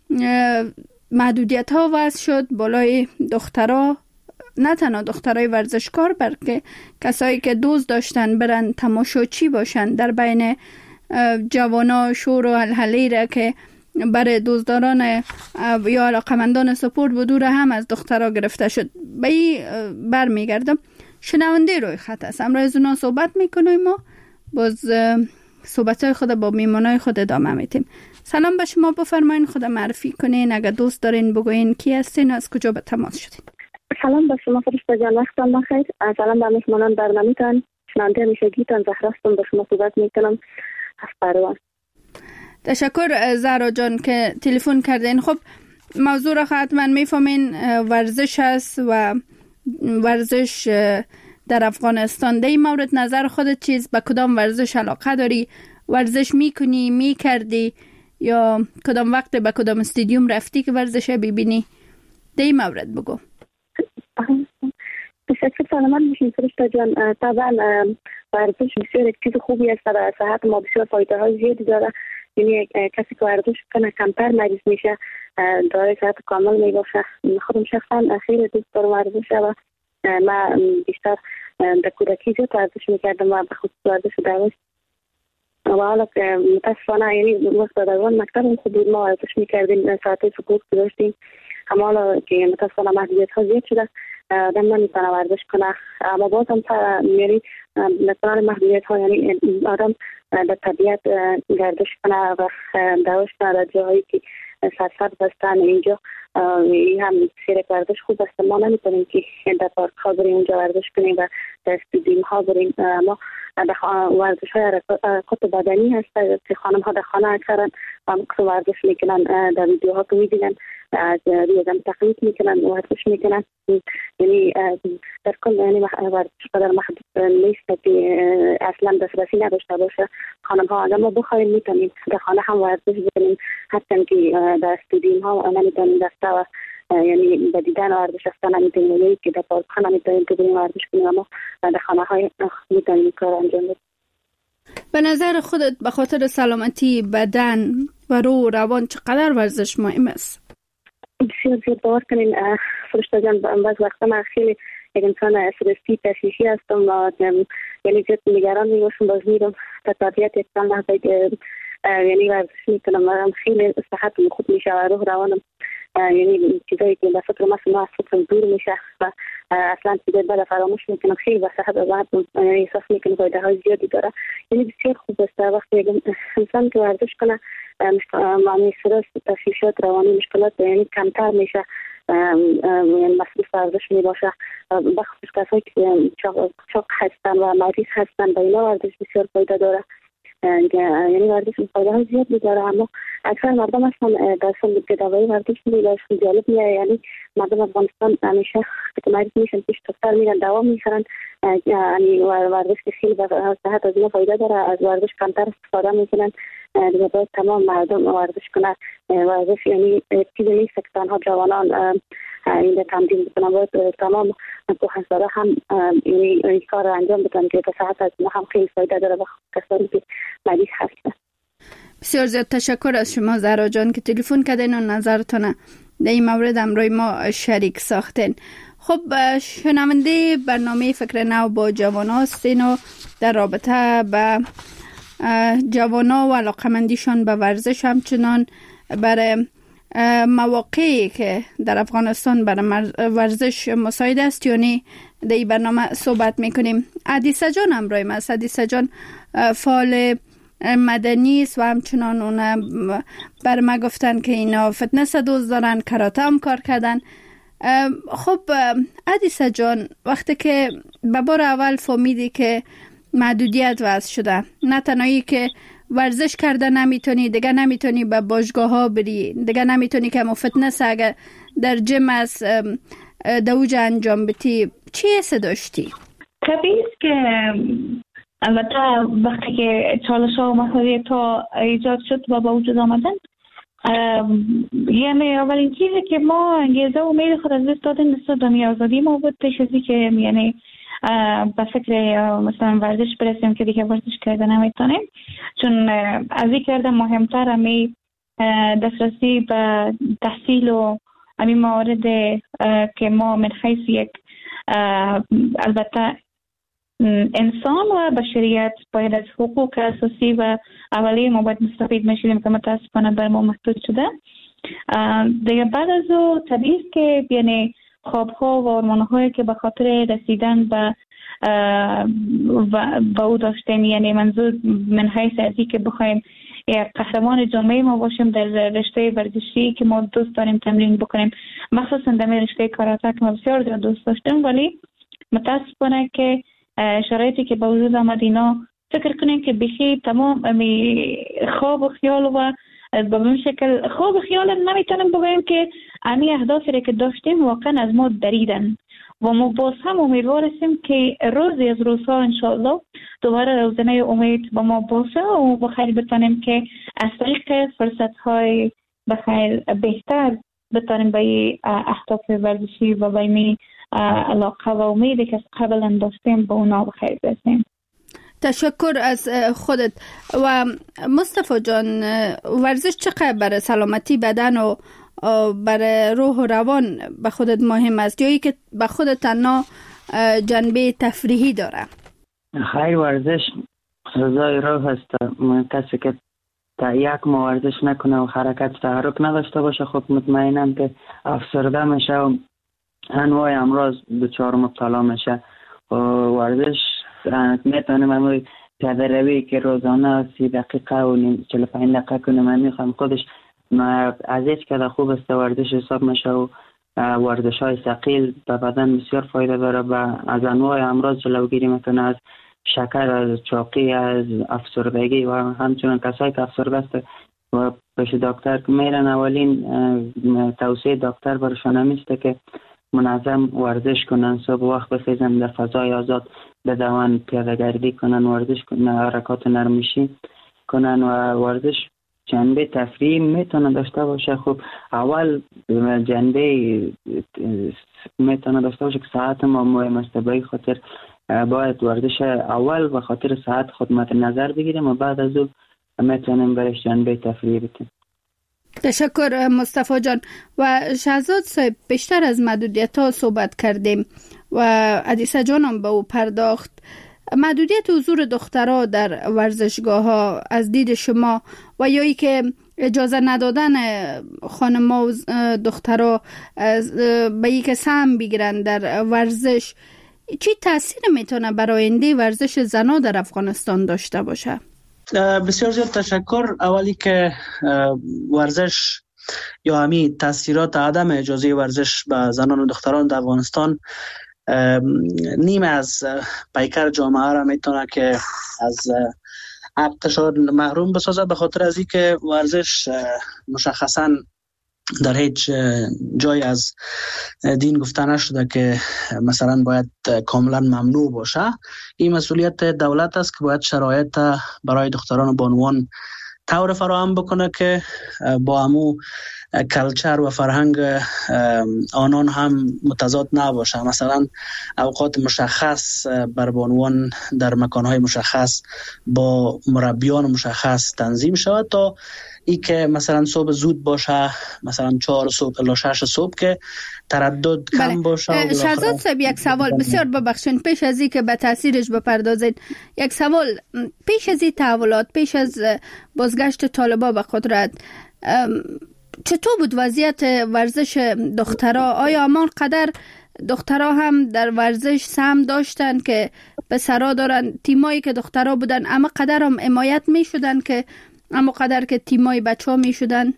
محدودیت ها وضع شد بالای دخترها، نه تنها دخترای ورزشکار بلکه کسایی که دوست داشتن برن تماشاچی باشن در بین جوانا شور و هلهله را که برای دوستداران یا علاقمندان سپورت بدور هم از دخترها گرفته شد. به این برمیگردم. شنونده روی خط است، امروز اونا صحبت میکنیم و باز صحبت های خود با میمانای خود ادامه میتیم. سلام به شما، بفرمایین خود معرفی کنین، اگر دوست دارین بگوین کی هستین و از کجا به تماس شدین. سلام به شما فرشته جان، وقتتان بخیر. سلام به مهمانان برنامه‌تان، شنونده همیشگیتان زهرا هستم، با شما صحبت میکنم از پروان. تشکر زهرا جان که تلفن کردین. خب موضوع را حتما میفهمین، ورزش است و ورزش در افغانستان. در این مورد نظر خودت چیز، به کدام ورزش علاقه داری؟ ورزش میکنی، میکردی یا کدام وقت به کدام استادیوم رفتی که ورزش ببینی؟ در این مورد بگو. تشکر، سلامت باشین فرشته جان. طبعا ورزش بسیار یک چیز خوبی است، در صحت ما بسیار فایده های زیادی داره. یعنی کسی که ورزش کنه کمتر مریض میشه، داره صحت کامل میباشه. خودم شخصا خیلی دوست دارم ورزش و من بیشتر در کودکی زیاد ورزش میکردم و به خصوص ورزش دوش. و حالا که متاسفانه یعنی وقت دوران مکتب خود بود ما ورزش میکردیم، ساعت سپورت داشتیم، اما حالا که متاسفانه محدودیت ها زیاد شده آدم نمیتونه ورزش کنه. اما باز هم یعنی مثلا محدودیت ها، یعنی آدم در طبیعت گردش کنه و دوش کنه در جاهایی که سرسبز هستن. اینجا این هم سیر ورزش خوب است. ما نمیتونیم که در پارک ها بریم اونجا ورزش کنیم و در استادیوم ها بریم. ما ورزش های حرکات بدنی هست که خانم ها در خانه اکثرا ورزش میکنن. در ویدیوها که میبینن از ریاضم تقلید میکنن، ورزش میکنن. یعنی در کل یعنی ورزش قدر محدود نیست که اصلا دسترسی نداشته باشه. خانم ها اگر ما بخواهیم میتونیم در خانه هم ورزش بکنیم، حتی که در استادیوم ها نمیتونیم دسته و یعنی به دیدن ورزش رفتن نمیتونیم، یعنی که در پارک ها نمیتونیم که بریم ورزش کنیم، اما در خانه های میتونیم کار انجام بدیم. به نظر خودت به خاطر سلامتی بدن و روح و روان چقدر ورزش مهم است؟ بسیار زیاد. باور کنین فرشته جان، بعض وقتا من خیلی یک انسان استرسی تشویشی هستم و یعنی زیاد نگران میباشم، باز میرم در طبیعت یک چند لحظه یعنی ورزش میکنم و خیلی صحت خوب میشه و روح روانم یعنی چیزایی که به فکر ما از فکرم دور میشه و اصلا چیزایی بلا فراموش میکنم. خیلی به صحت و راحت احساس میکنم، فایده های زیادی داره. یعنی بسیار خوب است وقتی یک انسان که ورزش کنه معنی استرس، تشویشات روانی، مشکلات یعنی کمتر میشه، یعنی مصروف ورزش میباشه. بخصوص کسایی که چاق هستن و مریض هستن به اینا ورزش بسیار فایده داره. یعنی ورزش فایده های زیادی داره، اما اکثر مردم اصلا در سال گدایی ورزش میباشن. جالب میاد یعنی مردم افغانستان همیشه که مریض میشن پیش دکتر میرن دوا میخرن. یعنی ورزش که خیلی به صحت از اینا فایده داره، از ورزش کمتر استفاده میکنن. دیگه باید تمام مردم ورزش کنن. ورزش یعنی چیزی نیست که تنها جوانان این تمرین بکنن، باید تمام کهنسالا هم این کار رو انجام بدن که به صحت از ما هم خیلی فایده داره و کسانی که مریض هستن. بسیار زیاد تشکر از شما زهرا جان که تلفن کردین و نظرتون در این مورد همراه ما شریک ساختین. خب شنونده برنامه فکر نو با جوان هستین و در رابطه به جوانا و علاقمندیشان به ورزش همچنان برای مواقعی که در افغانستان برای ورزش مساعد است یعنی در این برنامه صحبت میکنیم. عدیسه جان همراه ما است. عدیسه جان فعال مدنی است و همچنان اون بر ما گفتن که اینا فتنس دوست دارن، کاراته هم کار کردن. خب عدیسه جان، وقتی که به بار اول فهمیدی که محدودیت وضع شده، نه تنهایی که ورزش کرده نمیتونی، دیگه نمیتونی به باشگاه ها بری، دیگه نمیتونی که فتنس اگر در جیم از دوج انجام بدی، چی حس داشتی؟ طبیعی است که البته وقتی که چالش ها و مسئولیت ها ایجاد شد و با وجود آمدن، یعنی اولین چیزی که ما انگیزه و امید خود از دست دادن نسبت به آزادی ما بود، پیش از اینکه یعنی به فکر مثلا ورزش برسیم که دیگه ورزش کرده نمیتونیم، چون از این کرده مهمتر همی دسترسی به تحصیل و همین موارد که ما من حیث یک البته انسان و بشریت باید از حقوق اساسی و اولیه ما باید مستفید میشیم که متاسفانه بر ما محدود شده. دیگه بعد از او طبیعی است که یعنی خوابها و آرمان‌هایی که به خاطر رسیدن به و او داشتیم، یعنی منظور من حیث ازی که بخوایم یک قهرمان جامعه ما باشیم در رشته ورزشی که ما دوست داریم تمرین بکنیم، مخصوصا در رشته کاراته که ما بسیار زیاد دوست داشتیم، ولی متاسفانه که شرایطی که به وجود آمد اینا فکر کنیم که بخی تمام خواب و خیال و به این شکل خواب و خیال نمیتونیم بگویم که امی اهدافی که داشتیم واقعا از ما دریدن و ما باز هم امیدوار هستیم که روزی از روزها انشاءالله دوباره روزنه امید با ما باشه و بخیر بتانیم که از طریق فرصت های بخیر بهتر بتانیم به اهداف ورزشی و به می علاقه و امیدی که قبلا داشتیم به اونا بخیر برسیم. تشکر از خودت. و مصطفی جان، ورزش چقدر برای سلامتی بدن و برای روح و روان به خودت مهم است یا ای که به خودت تنها جنبه تفریحی داره؟ خیر، ورزش غذای روح است. کسی که تا یک ما ورزش نکنه و حرکت تحرک نداشته باشه خب مطمئنم که افسرده میشه و انواع امراض دچار مبتلا میشه. ورزش میتونه معمولی پیاده روی که روزانه سی دقیقه و چهل و پنج دقیقه کنه، من میخوام خودش از هیچ کده خوب است ورزش حساب میشه و ورزش های ثقیل به بدن بسیار فایده داره و از انواع امراض جلوگیری میکنه، از شکر، از چاقی، از افسردگی و همچنان کسایی که افسرده است و پیش دکتر که میرن اولین توصیه دکتر برشان همیسته که منظم ورزش کنن، صبح وقت بخیزن، در فضای آزاد بدون، پیاده گردی کنن، ورزش کنن، حرکات نرمشی کنن و ورزش جنبه تفریحی میتونه داشته باشه. خب اول جنبه میتونه داشته باشه که ساعت ما مهم است، به خاطر باید ورزش اول به خاطر ساعت خود مد نظر بگیریم و بعد از اون میتونیم برش جنبه تفریحی بتیم. تشکر مصطفی جان. و شهزاد صاحب، بیشتر از محدودیت ها صحبت کردیم و عدیسه جان هم به او پرداخت. محدودیت حضور دخترها در ورزشگاه ها از دید شما و یا ای که اجازه ندادن خانم‌ها و دخترها به ای که سهم بگیرن در ورزش، چی تاثیر میتونه برای آینده ورزش زنان در افغانستان داشته باشه؟ بسیار زیاد تشکر. اولی که ورزش یا همی تاثیرات عدم اجازه ورزش به زنان و دختران در افغانستان نیمه از پیکر جامعه را میتونه که از حقشان محروم بسازه، به خاطر از اینکه ورزش مشخصاً در هیچ جای از دین گفته نشده که مثلا باید کاملا ممنوع باشه. این مسئولیت دولت است که باید شرایط برای دختران و بانوان طور فراهم بکنه که با همو کلچر و فرهنگ آنان هم متضاد نباشه. مثلا اوقات مشخص بر بانوان در مکانهای مشخص با مربیان مشخص تنظیم شود تا ای که مثلا صبح زود باشه، مثلا چهار صبح الی شش صبح که تردد کم بله. باشه. شهزاد صاحب، یک سوال، بسیار ببخشید پیش از این که به تاثیرش بپردازید، یک سوال پیش از این تحولات، پیش از بازگشت طالبا به قدرت، چطور بود وضعیت ورزش دخترها؟ آیا همان قدر دخترها هم در ورزش سهم داشتن که به سرا دارن؟ تیمایی که دخترها بودن اما قدر هم حمایت می شدن که اما قدر که تیمای بچه ها می شدن؟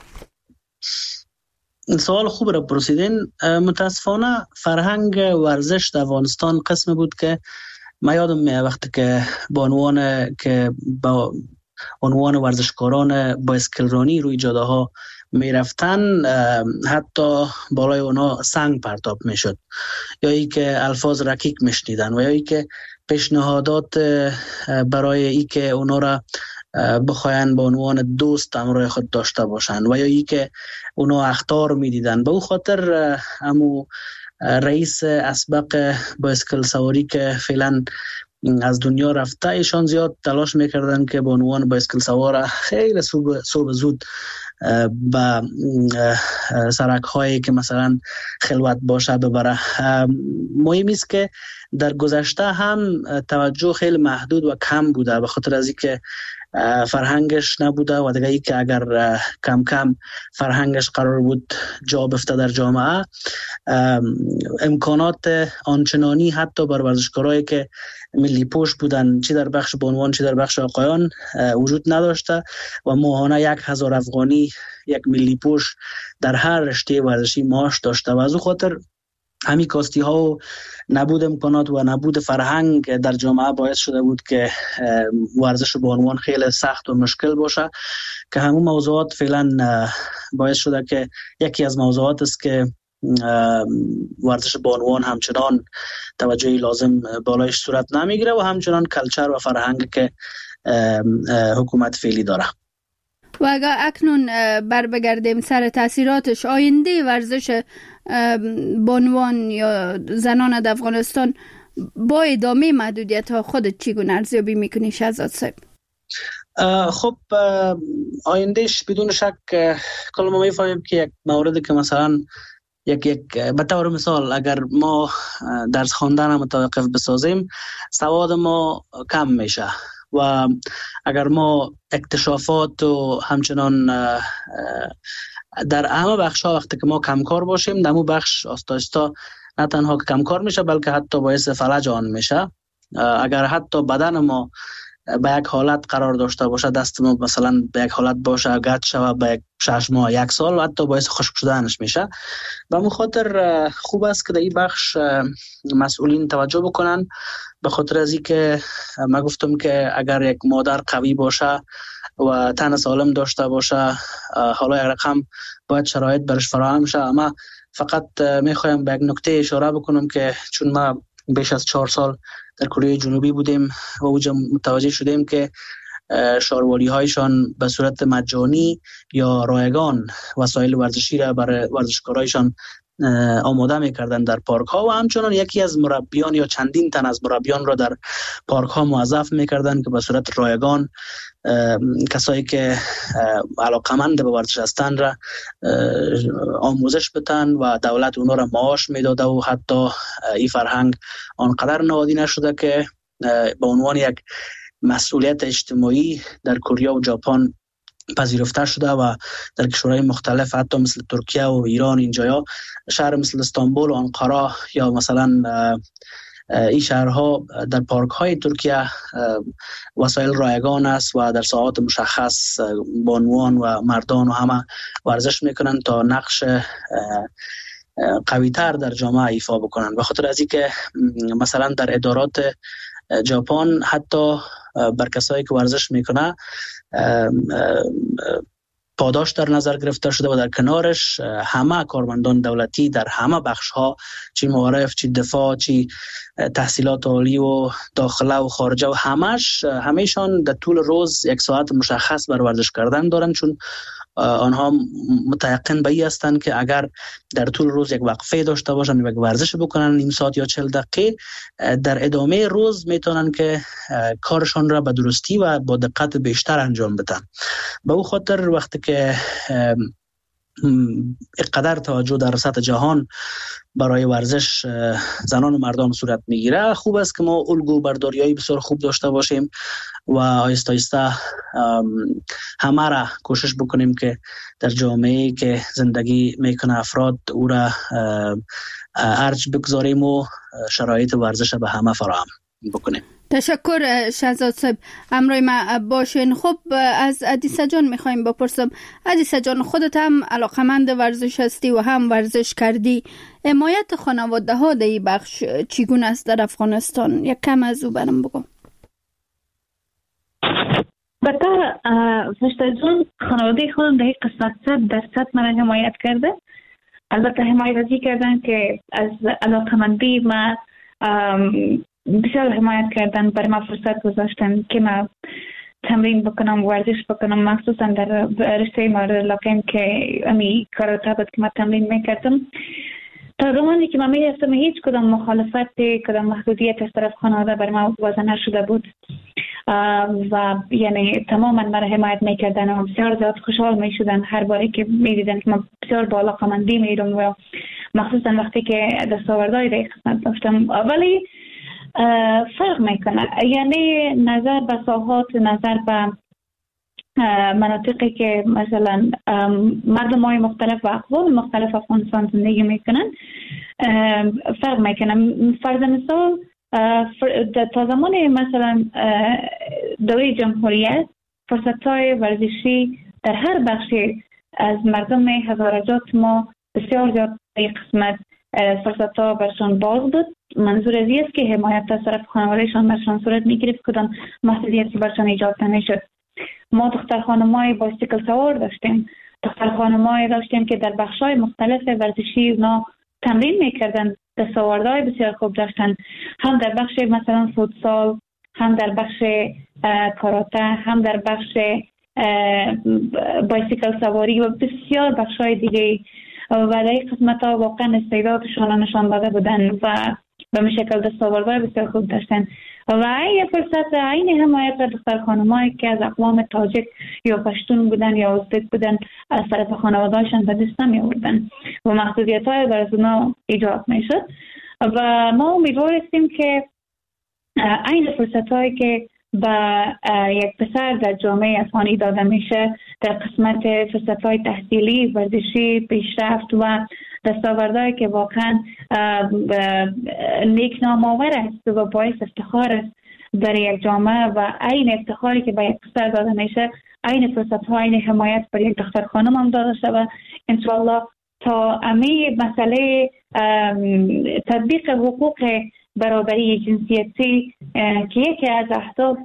سوال خوب را پرسیدین. متاسفانه فرهنگ ورزش در افغانستان قسم بود که ما یادم میاد وقتی که بانوان که با عنوان ورزشکاران بایسکل رانی روی جاده ها می رفتن، حتی بالای اونا سنگ پرتاب می شد، یا ای که الفاظ رکیک می شنیدن و یا ای که پیشنهادات برای ای که اونا را بخواین به عنوان دوست همراه خود داشته باشند و یا ای که اونا اخطار می دیدن. به او خاطر امو رئیس اسبق بایسکل سواری که فعلا از دنیا رفته، ایشان زیاد تلاش میکردن که به عنوان بایسکل سوار خیلی صبح, صبح زود به سرک هایی که مثلا خلوت باشه ببره. مهم است که در گذشته هم توجه خیلی محدود و کم بوده، به خاطر از اینکه فرهنگش نبوده و دیگه ای که اگر کم کم فرهنگش قرار بود جا بفته در جامعه، امکانات آنچنانی حتی بر ورزشکارایی که ملی پوش بودن، چی در بخش بانوان چی در بخش آقایان، وجود نداشته و ماهانه یک هزار افغانی یک ملی پوش در هر رشته ورزشی معاش داشته و از او خاطر همین کاستی ها و نبود امکانات و نبود فرهنگ در جامعه باعث شده بود که ورزش بانوان خیلی سخت و مشکل باشه، که همون موضوعات فعلا باعث شده که یکی از موضوعات است که ورزش بانوان همچنان توجهی لازم بالایش صورت نمیگیره و همچنان کلچر و فرهنگ که حکومت فعلی داره. و اگر اکنون بر بگردیم سر تاثیراتش، آینده ورزش بانوان یا زنان در افغانستان با ادامه محدودیت ها خودت چگونه ارزیابی میکنی شهزاد صاحب؟ خب آیندهش بدون شک کلا ما میفهمیم که یک موردی که مثلا یک یک به طور مثال اگر ما درس خواندن متوقف بسازیم، سواد ما کم میشه و اگر ما اکتشافات و همچنان در همه بخش ها وقتی که ما کمکار باشیم، در اون بخش آستا آستا نه تنها کمکار میشه بلکه حتی باعث فلج آن میشه. اگر حتی بدن ما به یک حالت قرار داشته باشه، دست ما مثلا به یک حالت باشه گچ شوه به یک شش ماه یک سال، حتی باعث خشک شدنش میشه. به همون خاطر خوب است که در این بخش مسئولین توجه بکنن، به خاطر از اینکه من گفتم که اگر یک مادر قوی باشه و تن سالم داشته باشه، حالا یک رقم باید شرایط برش فراهم شه. اما فقط میخوایم به یک نکته اشاره بکنم که چون ما بیش از چهار سال در کره جنوبی بودیم و اوجا متوجه شدیم که شاروالی هایشان به صورت مجانی یا رایگان وسایل ورزشی را برای ورزشکارایشان آماده میکردن در پارک ها و همچنان یکی از مربیان یا چندین تن از مربیان را در پارک ها موظف میکردن که به صورت رایگان کسایی که علاقمند به ورزش هستند را آموزش بدن و دولت اونا را معاش میداده و حتی این فرهنگ آنقدر نهادی نشده که به عنوان یک مسئولیت اجتماعی در کره و ژاپن پذیرفته شده و در کشورهای مختلف حتی مثل ترکیه و ایران اینجایا شهر مثل استانبول و آنقره یا مثلا این شهرها در پارک های ترکیه وسایل رایگان است و در ساعات مشخص بانوان و مردان و همه ورزش میکنن تا نقش قوی تر در جامعه ایفا بکنن. به خاطر از اینکه مثلا در ادارات ژاپن حتی بر کسایی که ورزش میکنه پاداش در نظر گرفته شده و در کنارش همه کارمندان دولتی در همه بخش ها، چی معارف، چی دفاع، چی تحصیلات عالی و داخله و خارجه و همش همیشان در طول روز یک ساعت مشخص بر ورزش کردن دارن، چون آنها متيقن به این هستند که اگر در طول روز یک وقفه داشته باشن، یک ورزش بکنن نیم ساعت یا چهل دقیقه، در ادامه روز میتونن که کارشان را به درستی و با دقت بیشتر انجام بدن. به او خاطر وقتی که اقدر توجه در سطح جهان برای ورزش زنان و مردان صورت میگیره، خوب است که ما الگو برداریایی بسیار خوب داشته باشیم و آیسته آیسته همه را کوشش بکنیم که در جامعه که زندگی میکنه افراد او را ارج بگذاریم و شرایط ورزش به همه فراهم بکنیم. تشکر شهزاد صاحب، همراه ما باشین. خب از عدیسه جان میخوایم بپرسم، عدیسه جان خودت هم علاقمند ورزش هستی و هم ورزش کردی، حمایت خانواده ها در این بخش چگونه است در افغانستان؟ یک کم از او برام بگو. البته فرشته جان خانواده خودم در این قسمت صد درصد من حمایت کرده. البته حمایتی کردن که از علاقمندی ما بسیار حمایت کردن، برای ما فرصت گذاشتن که ما تمرین بکنم، ورزش بکنم، مخصوصا در رشته مورد لاکن که امی کاراته بود که ما تمرین میکردم. تا زمانی که ما میرفتم هیچ کدام مخالفت، کدام محدودیت از طرف خانواده برای ما وضع نشده بود و یعنی تماما مرا حمایت میکردن و بسیار زیاد خوشحال میشدن هر باری که میدیدن که ما بسیار با علاقمندی میرم و مخصوصا وقتی که دستاوردهای در خدمت داشتم. ولی فرق میکنه، یعنی نظر به ساحات، نظر به مناطقی که مثلا مردم های مختلف و اقوام مختلف افغانستان زندگی میکنن فرق میکنه. فرض مثال تا زمان مثلا دوره جمهوریت فرصت‌های ورزشی در هر بخشی از مردم هزارجات ما بسیار زیاد در قسمت فرصت‌ها برشان باز بود. منظور از است که حمایت از طرف خانوادهشان برشان صورت میگرفت، کدام محدودیتی برشان ایجاد نمیشد. ما دختر خانمای بایسیکل سوار داشتیم، دختر خانمای داشتیم که در بخش‌های مختلف ورزشی اونا تمرین میکردن، دستاوردهای بسیار خوب داشتن، هم در بخش مثلا فوتسال، هم در بخش کاراته، هم در بخش بایسیکل سواری و بسیار بخش‌های دیگه. و در این قسمت‌ها واقعا استعدادشان نشان داده بودن و به مشکل دستاوردهای بسیار خوب داشتن و این فرصت این حمایت دختر خانمایی که از اقوام تاجک یا پشتون بودن یا ازبک بودن از طرف خانواده‌هاشان به دست نمی آوردن و محدودیت‌های بر از اونا ایجاد میشد و ما امیدوار هستیم که این فرصت‌هایی که به یک پسر در جامعه افغانی داده میشه در قسمت فلسفه‌های تحصیلی، ورزشی، پیشرفت و دستاوردهایی که واقعا نیکنام‌آور است و باعث افتخار است در یک جامعه و عین افتخاری که به یک پسر داده میشه عین فلسفه، عین حمایت بر یک دختر خانم هم داده شده انشاءالله تا همه مسئله تطبیق حقوق برابری جنسیتی که یکی از اهداف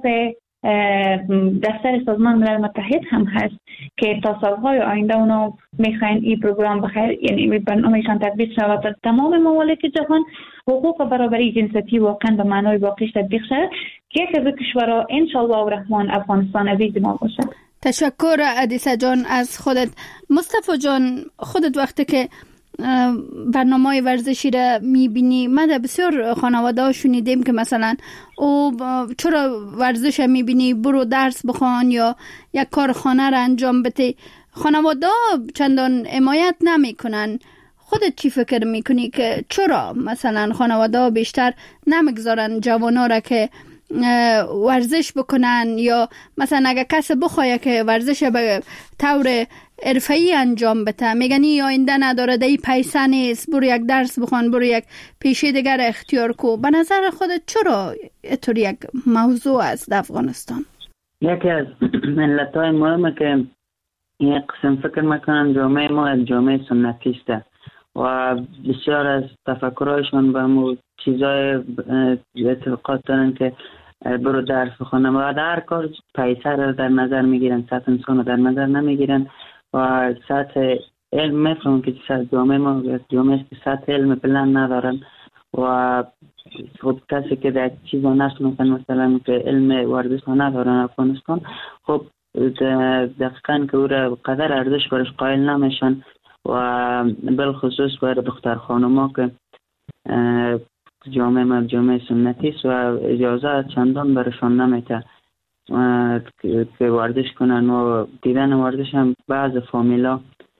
دفتر سازمان ملل متحد هم هست که تا سالهای آینده اونا میخواین این پروگرام بخیر، یعنی برنامهشان تطبیق شود در تمام ممالک جهان، حقوق برابری جنسیتی واقعا به معنای واقعیش تطبیق شود که یک از کشورها انشالله و رحمان افغانستان عزیز ما باشه. تشکر ادیسه جان از خودت. مصطفی جان، خودت وقتی که برنامه ورزشی را میبینی، من در بسیار خانواده ها شنیدیم که مثلا او چرا ورزش میبینی برو درس بخوان یا یک کار خانه را انجام بده، خانواده ها چندان حمایت نمیکنن. خودت چی فکر میکنی که چرا مثلا خانواده ها بیشتر نمیگذارن جوانا را که ورزش بکنن، یا مثلا اگه کسی بخواه که ورزش به طور حرفه‌ای انجام بده میگنی آینده نداره، دی پیسه نیست، برو یک درس بخوان، برو یک پیشه دیگر اختیار کو. به نظر خودت چرا اینطور یک موضوع است در افغانستان؟ یکی از ملت‌های مهمه که یک قسم فکر میکنن جامعه ما یک جامعه سنتی است و بسیار از تفکرهایشان به مو چیزای اعتقاد دارن که برو درس بخونن و در کار پیسه را در نظر میگیرن، سطح انسان را در نظر نمیگیرن و سطح علم میفهمن که سطح جامعه ما جامعه است که سطح علم بلند ندارن و خود کسی که در چیز نشناسن مثلا که علم ورزش ندارن افغانستان، خب دقیقا که او را قدر ارزش برش قائل نمیشن و بالخصوص برای دختر خانوما که جامعه ما جامعه سنتی است و اجازه چندان برشان نمیده که ورزش کنن و دیدن ورزش هم بعض فامیلا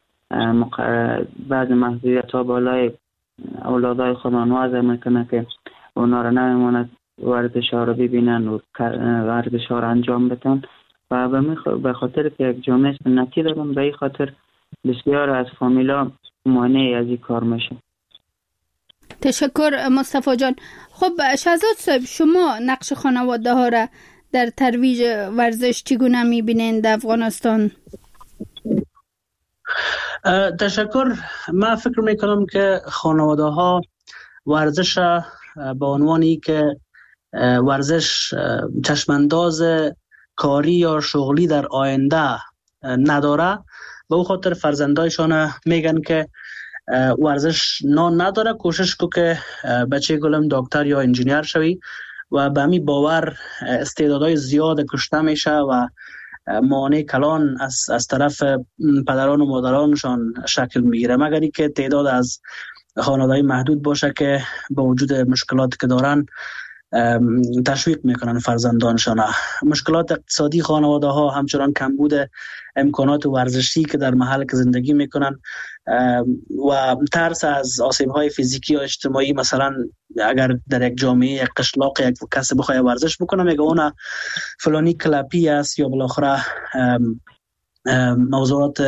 بعض محدودیت ها بالای اولادای خودان وضع میکنه که اونا را نمیماند ورزش ها را ببینن و ورزش ها را انجام بدن و به خاطر که یک جامعه سنتی دارن به این خاطر بسیار از فامیلا مانع از این کار میشه. تشکر مصطفی جان. خب شهزاد صاحب، شما نقش خانواده ها را در ترویج ورزش چگونه میبینین در افغانستان؟ تشکر. من فکر میکنم که خانواده ها ورزش به عنوانی که ورزش چشمانداز کاری یا شغلی در آینده نداره، به او خاطر فرزندایشان میگن که ورزش نان نداره، کوشش کو که بچه گلم دکتر یا انجینیر شوی و به می باور استعدادهای زیاد کشته میشه و مانع کلان از از طرف پدران و مادرانشان شکل میگیره، مگر اینکه تعداد از خانواده‌های محدود باشه که با وجود مشکلاتی که دارن تشویق میکنن فرزندانشان. مشکلات اقتصادی خانواده ها، همچنان کمبود امکانات ورزشی که در محل که زندگی میکنن و ترس از آسیب های فیزیکی یا اجتماعی، مثلا اگر در یک جامعه یک قشلاق یک کسی بخواد ورزش بکنه میگه اون فلانی کلپی است یا بالاخره موضوعات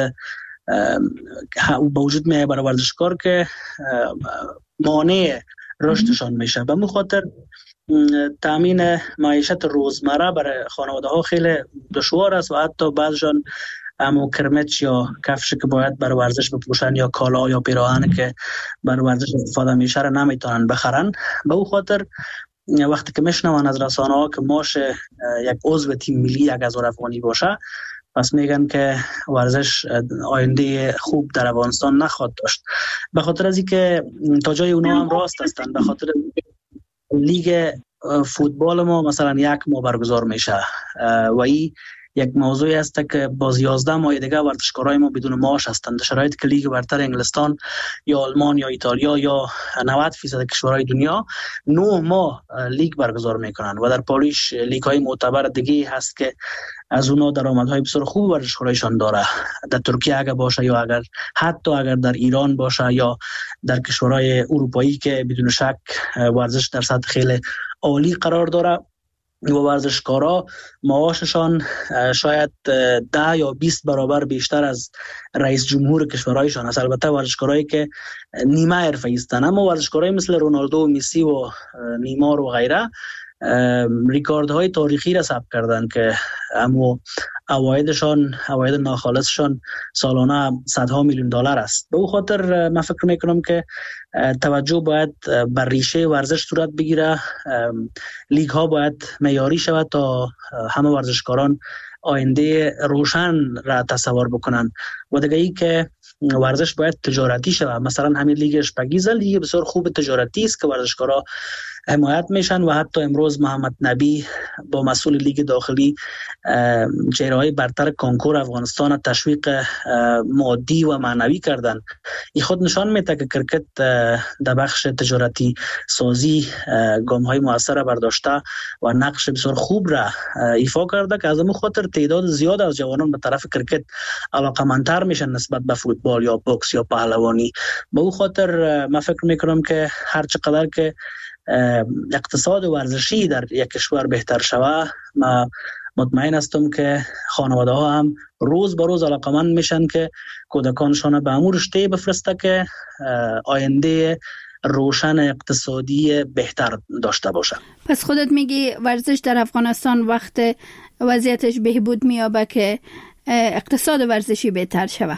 با وجود میاد برای ورزشکار که مانع رشدشان میشه. به خاطر تامین معیشت روزمره برای خانواده ها خیلی دشوار است و حتی بعضشان امو کرمچ یا کفش که باید برای ورزش بپوشن یا کالا یا پیراهن که برای ورزش استفاده میشه را نمیتونن بخرن. به او خاطر وقتی که میشنون از رسانه ها که ماش یک عضو تیم ملی یک هزار افغانی باشه، پس میگن که ورزش آینده خوب در افغانستان نخواهد داشت. به خاطر از اینکه تا جای اونا هم راست هستن، به خاطر لیگ فوتبال ما مثلا یک ماه برگزار میشه و این یک موضوعی است که باز یازده ماه دیگه ورزشکارای ما بدون معاش هستند، در شرایطی که لیگ برتر انگلستان یا آلمان یا ایتالیا یا نود درصد کشورهای دنیا نه ماه لیگ برگزار میکنن و در پاریس لیگ های معتبر دیگه هست که از اونا درآمدهای بسیار خوب ورزشکارایشان داره. در ترکیه اگر باشه یا اگر حتی اگر در ایران باشه یا در کشورهای اروپایی که بدون شک ورزش در سطح خیلی عالی قرار داره و ورزشکارا معاششان شاید ده یا بیست برابر بیشتر از رئیس جمهور کشورهایشان است. البته ورزشکارایی که نیمه حرفه‌ای هستند، اما ورزشکارایی مثل رونالدو و مسی و نیمار و غیره ریکاردهای تاریخی را ثبت کردند که اما عوایدشان عواید ناخالصشان سالانه صدها میلیون دلار است. به او خاطر من فکر میکنم که توجه باید بر ریشه ورزش صورت بگیره، لیگ ها باید معیاری شود تا همه ورزشکاران آینده روشن را تصور بکنن و دیگه ای که ورزش باید تجارتی شود. مثلا همین لیگ اشپگیزه لیگ بسیار خوب تجارتی است که ورزشکارا حمایت میشن و حتی امروز محمد نبی با مسئول لیگ داخلی چهره‌های برتر کنکور افغانستان تشویق مادی و معنوی کردن. این خود نشان میده که کرکت در بخش تجارتی سازی گام‌های موثر برداشته و نقش بسیار خوب را ایفا کرده که از همون خاطر تعداد زیاد از جوانان به طرف کرکت علاقه‌مندتر میشن نسبت به فوتبال یا بوکس یا پهلوانی. به اون خاطر من فکر میکنم که هر چقدر که اقتصاد ورزشی در یک کشور بهتر شود، ما مطمئن هستم که خانواده ها هم روز به روز علاقمند میشن که کودکانشان به امور رشته بفرسته که آینده روشن اقتصادی بهتر داشته باشه. پس خودت میگی ورزش در افغانستان وقت وضعیتش بهبود میابه که اقتصاد ورزشی بهتر شود؟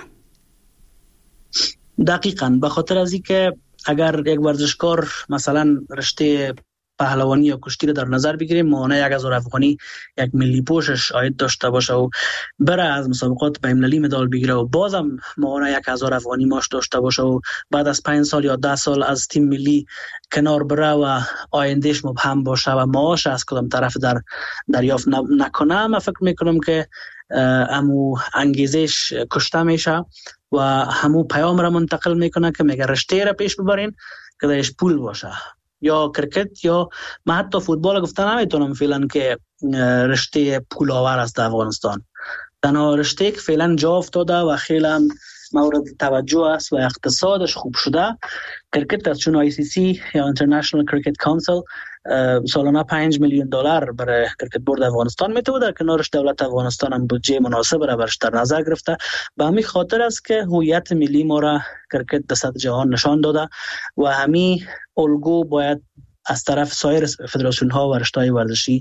دقیقاً، به خاطر از اینکه اگر یک ورزشکار مثلا رشته پهلوانی یا کشتی رو در نظر بگیریم، ماهانه یک هزار افغانی یک ملی پوشش عاید داشته باشه و بره از مسابقات بین‌المللی مدال بگیره و بازم ماهانه یک هزار افغانی معاش داشته باشه و بعد از پنج سال یا ده سال از تیم ملی کنار بره و آیندهش مبهم باشه و معاش از کدام طرف در دریافت نکنه، من فکر میکنم که امو انگیزش کشته میشه و همو پیام را منتقل میکنه که میگه رشته را پیش ببرین که درش پول باشه. یا کرکت یا من حتی فوتبال گفته نمیتونم فعلا که رشته پول آور است در افغانستان. تنها رشته که فعلا جا افتاده و خیلی هم مورد توجه است و اقتصادش خوب شده کرکت است، چون آی سی سی یا International Cricket Council سالانه پنج میلیون دلار برای کرکت بورد افغانستان میتونه، در کنارش دولت افغانستان هم بودجه مناسب را برش در نظر گرفته. به همین خاطر است که هویت ملی ما را کرکت در سطح جهان نشان داده و همین الگو باید از طرف سایر فدراسیون ها و رشته‌های ورزشی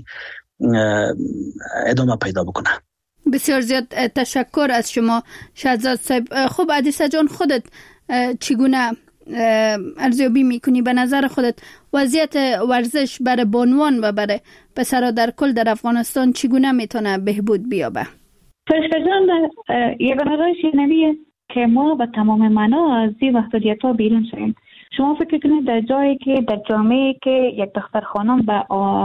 ادامه پیدا بکنه. بسیار زیاد تشکر از شما شهزاد صاحب. خب عدیسه جان، خودت چگونه ارزیابی میکنی؟ به نظر خودت وضعیت ورزش برای بانوان و برای پسرها در کل در افغانستان چگونه میتونه بهبود بیابه؟ فرشته جان، یگانه راه شنوی که ما به تمام معنا از این محدودیت ها بیرون شویم. شما فکر کنید در جایی که در جامعه که یک دختر خانم به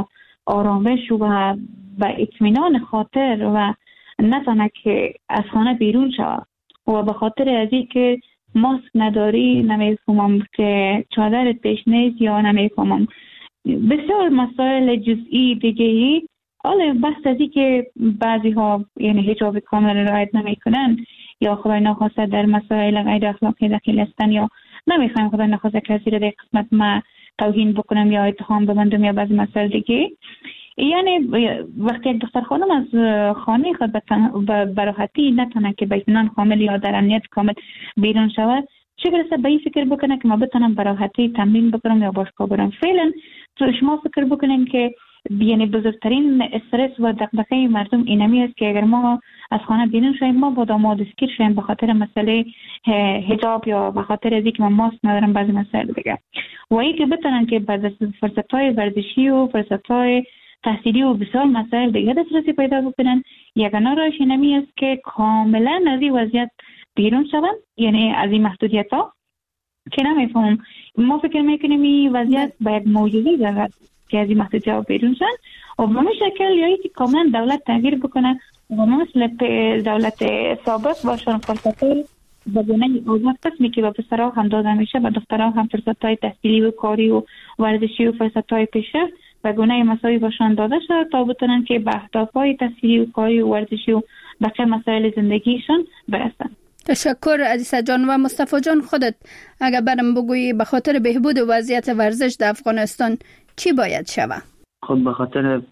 آرامش و به اطمینان خاطر و نتونه که از خانه بیرون شود و به خاطر از این که ماسک نداری، نمیفهمم که چادرت پیش نیست یا نمیفهمم بسیار مسائل جزئی دیگه‌ای. حالا بحث از این که بعضی ها یعنی حجاب کامل رعایت نمیکنن یا خدای نخواسته در مسائل غیر اخلاقی دخیل هستن یا نمیخوایم خدای نخواسته کسی را در قسمت ما توهین بکنم یا اتهام ببندم یا بعضی مسائل دیگه. یعنی وقتی یک دختر خانم از خانه خود به راحتی نتونه که به اطمینان کامل یا در امنیت کامل بیرون شود، چه برسه به این فکر بکنه که ما بتونم به راحتی تمرین بکنم یا باشگاه برم. فعلا تو شما فکر بکنین که یعنی بزرگترین استرس و دغدغه مردم اینمی است که اگر ما از خانه بیرون شویم ما با داماد اسکیر شویم به خاطر مسئله حجاب یا به خاطر از اینکه ما ماسک ندارم بعضی مسائل دیگه، و اینکه بتونن که بعد فرصت‌های ورزشی و فرصت‌های تحصیلی و بسیار مسائل دیگه دسترسی پیدا بکنن. یگانه راهش اینمی است که کاملا از این وضعیت بیرون شون، یعنی از این محدودیت ها که نمیفهم. ما فکر میکنیم این وضعیت باید موجودی دارد که از این محدودیت ها بیرون شن و به همین شکل یا اینکه کاملا دولت تغییر بکنه و مثل دولت سابق باشن فرصت‌های به گونه آزاد قسمی که به پسرها هم داده میشه و دخترها هم فرصت‌های تحصیلی و کاری و ورزشی و فرصت‌های پیشرفت و گونه مساوی باشان داده شد تا بتونن که به اهداف‌های تحصیلی و کاری و ورزشی و بقیه مسائل زندگیشون برسن. تشکر عزیزه جان. و مصطفی جان، خودت اگر برام بگویی به خاطر بهبود وضعیت ورزش در افغانستان چی باید شود؟ خب به خاطر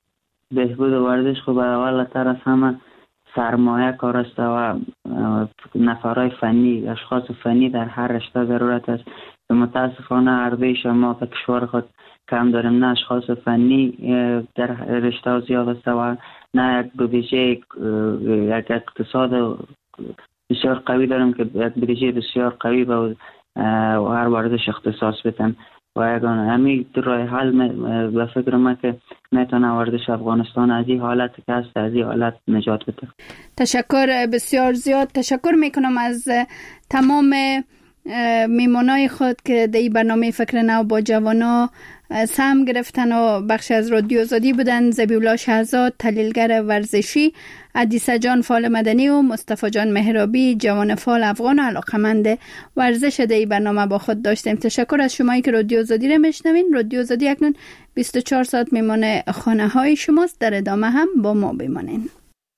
بهبود ورزش خب اولتر از همه سرمایه کار است و نفرای فنی، اشخاص فنی در هر رشته ضرورت است. متاسفانه عرضه ما در کشور خود کم داریم، نه اشخاص فنی در رشته زیاد است و نه یک بودجه، یک اقتصاد بسیار قوی داریم که یک بودجه بسیار قوی به هر ورزش اختصاص بدن و یگان همین راه حل به فکر ما که میتونه ورزش افغانستان از این حالت که هست از این حالت نجات بده. تشکر بسیار زیاد. تشکر میکنم از تمام میمونای خود که در این برنامه فکر نو با جوانا سهم گرفتن و بخش از رادیو آزادی بودن. ذبیحالله شهزاد تحلیلگر ورزشی، عدیسه جان فعال مدنی و مصطفی جان مهرابی جوان فعال افغان و علاقمند ورزش در این برنامه با خود داشتیم. تشکر از شمایی که رادیو آزادی را میشنوین. رادیو آزادی اکنون بیست و چهار ساعت میمانه خانه های شماست. در ادامه هم با ما بمانین.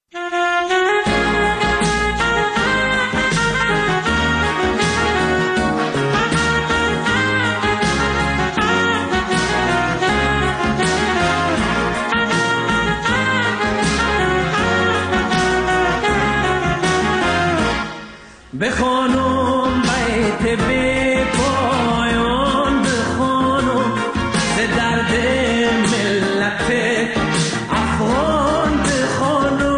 بخوانم بیت بی پایان، بخوانم ز درد ملت افغان، بخوانم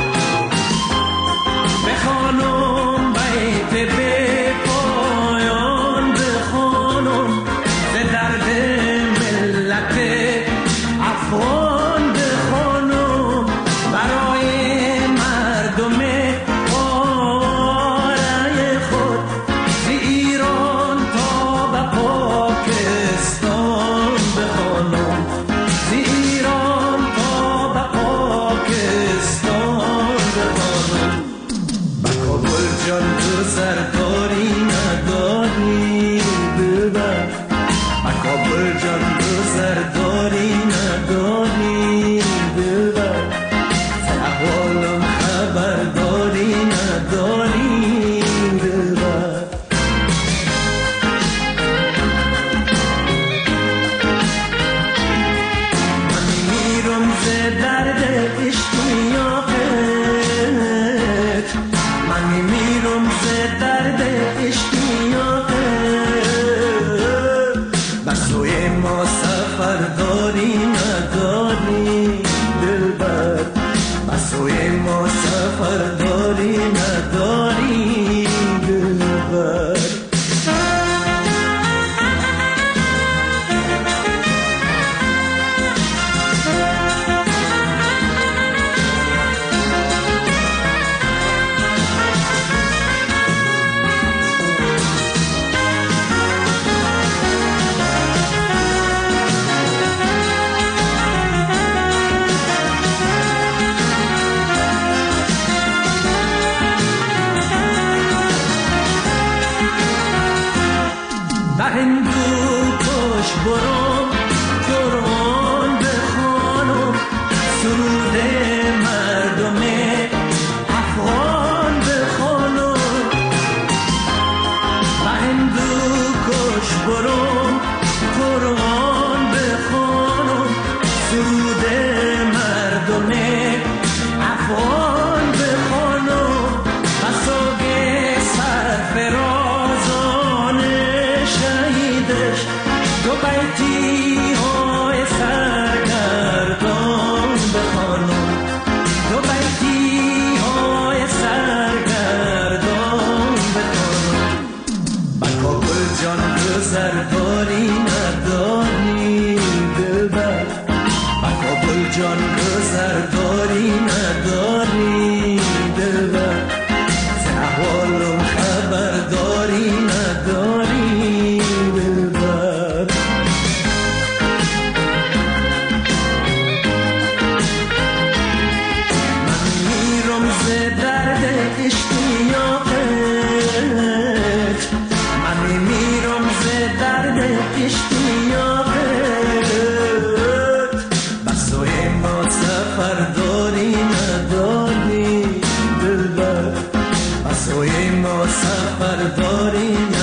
بخوانم بیت بی پایان، بخوانم ز درد ملت افغان، بخوانم برای مردم سفر داریم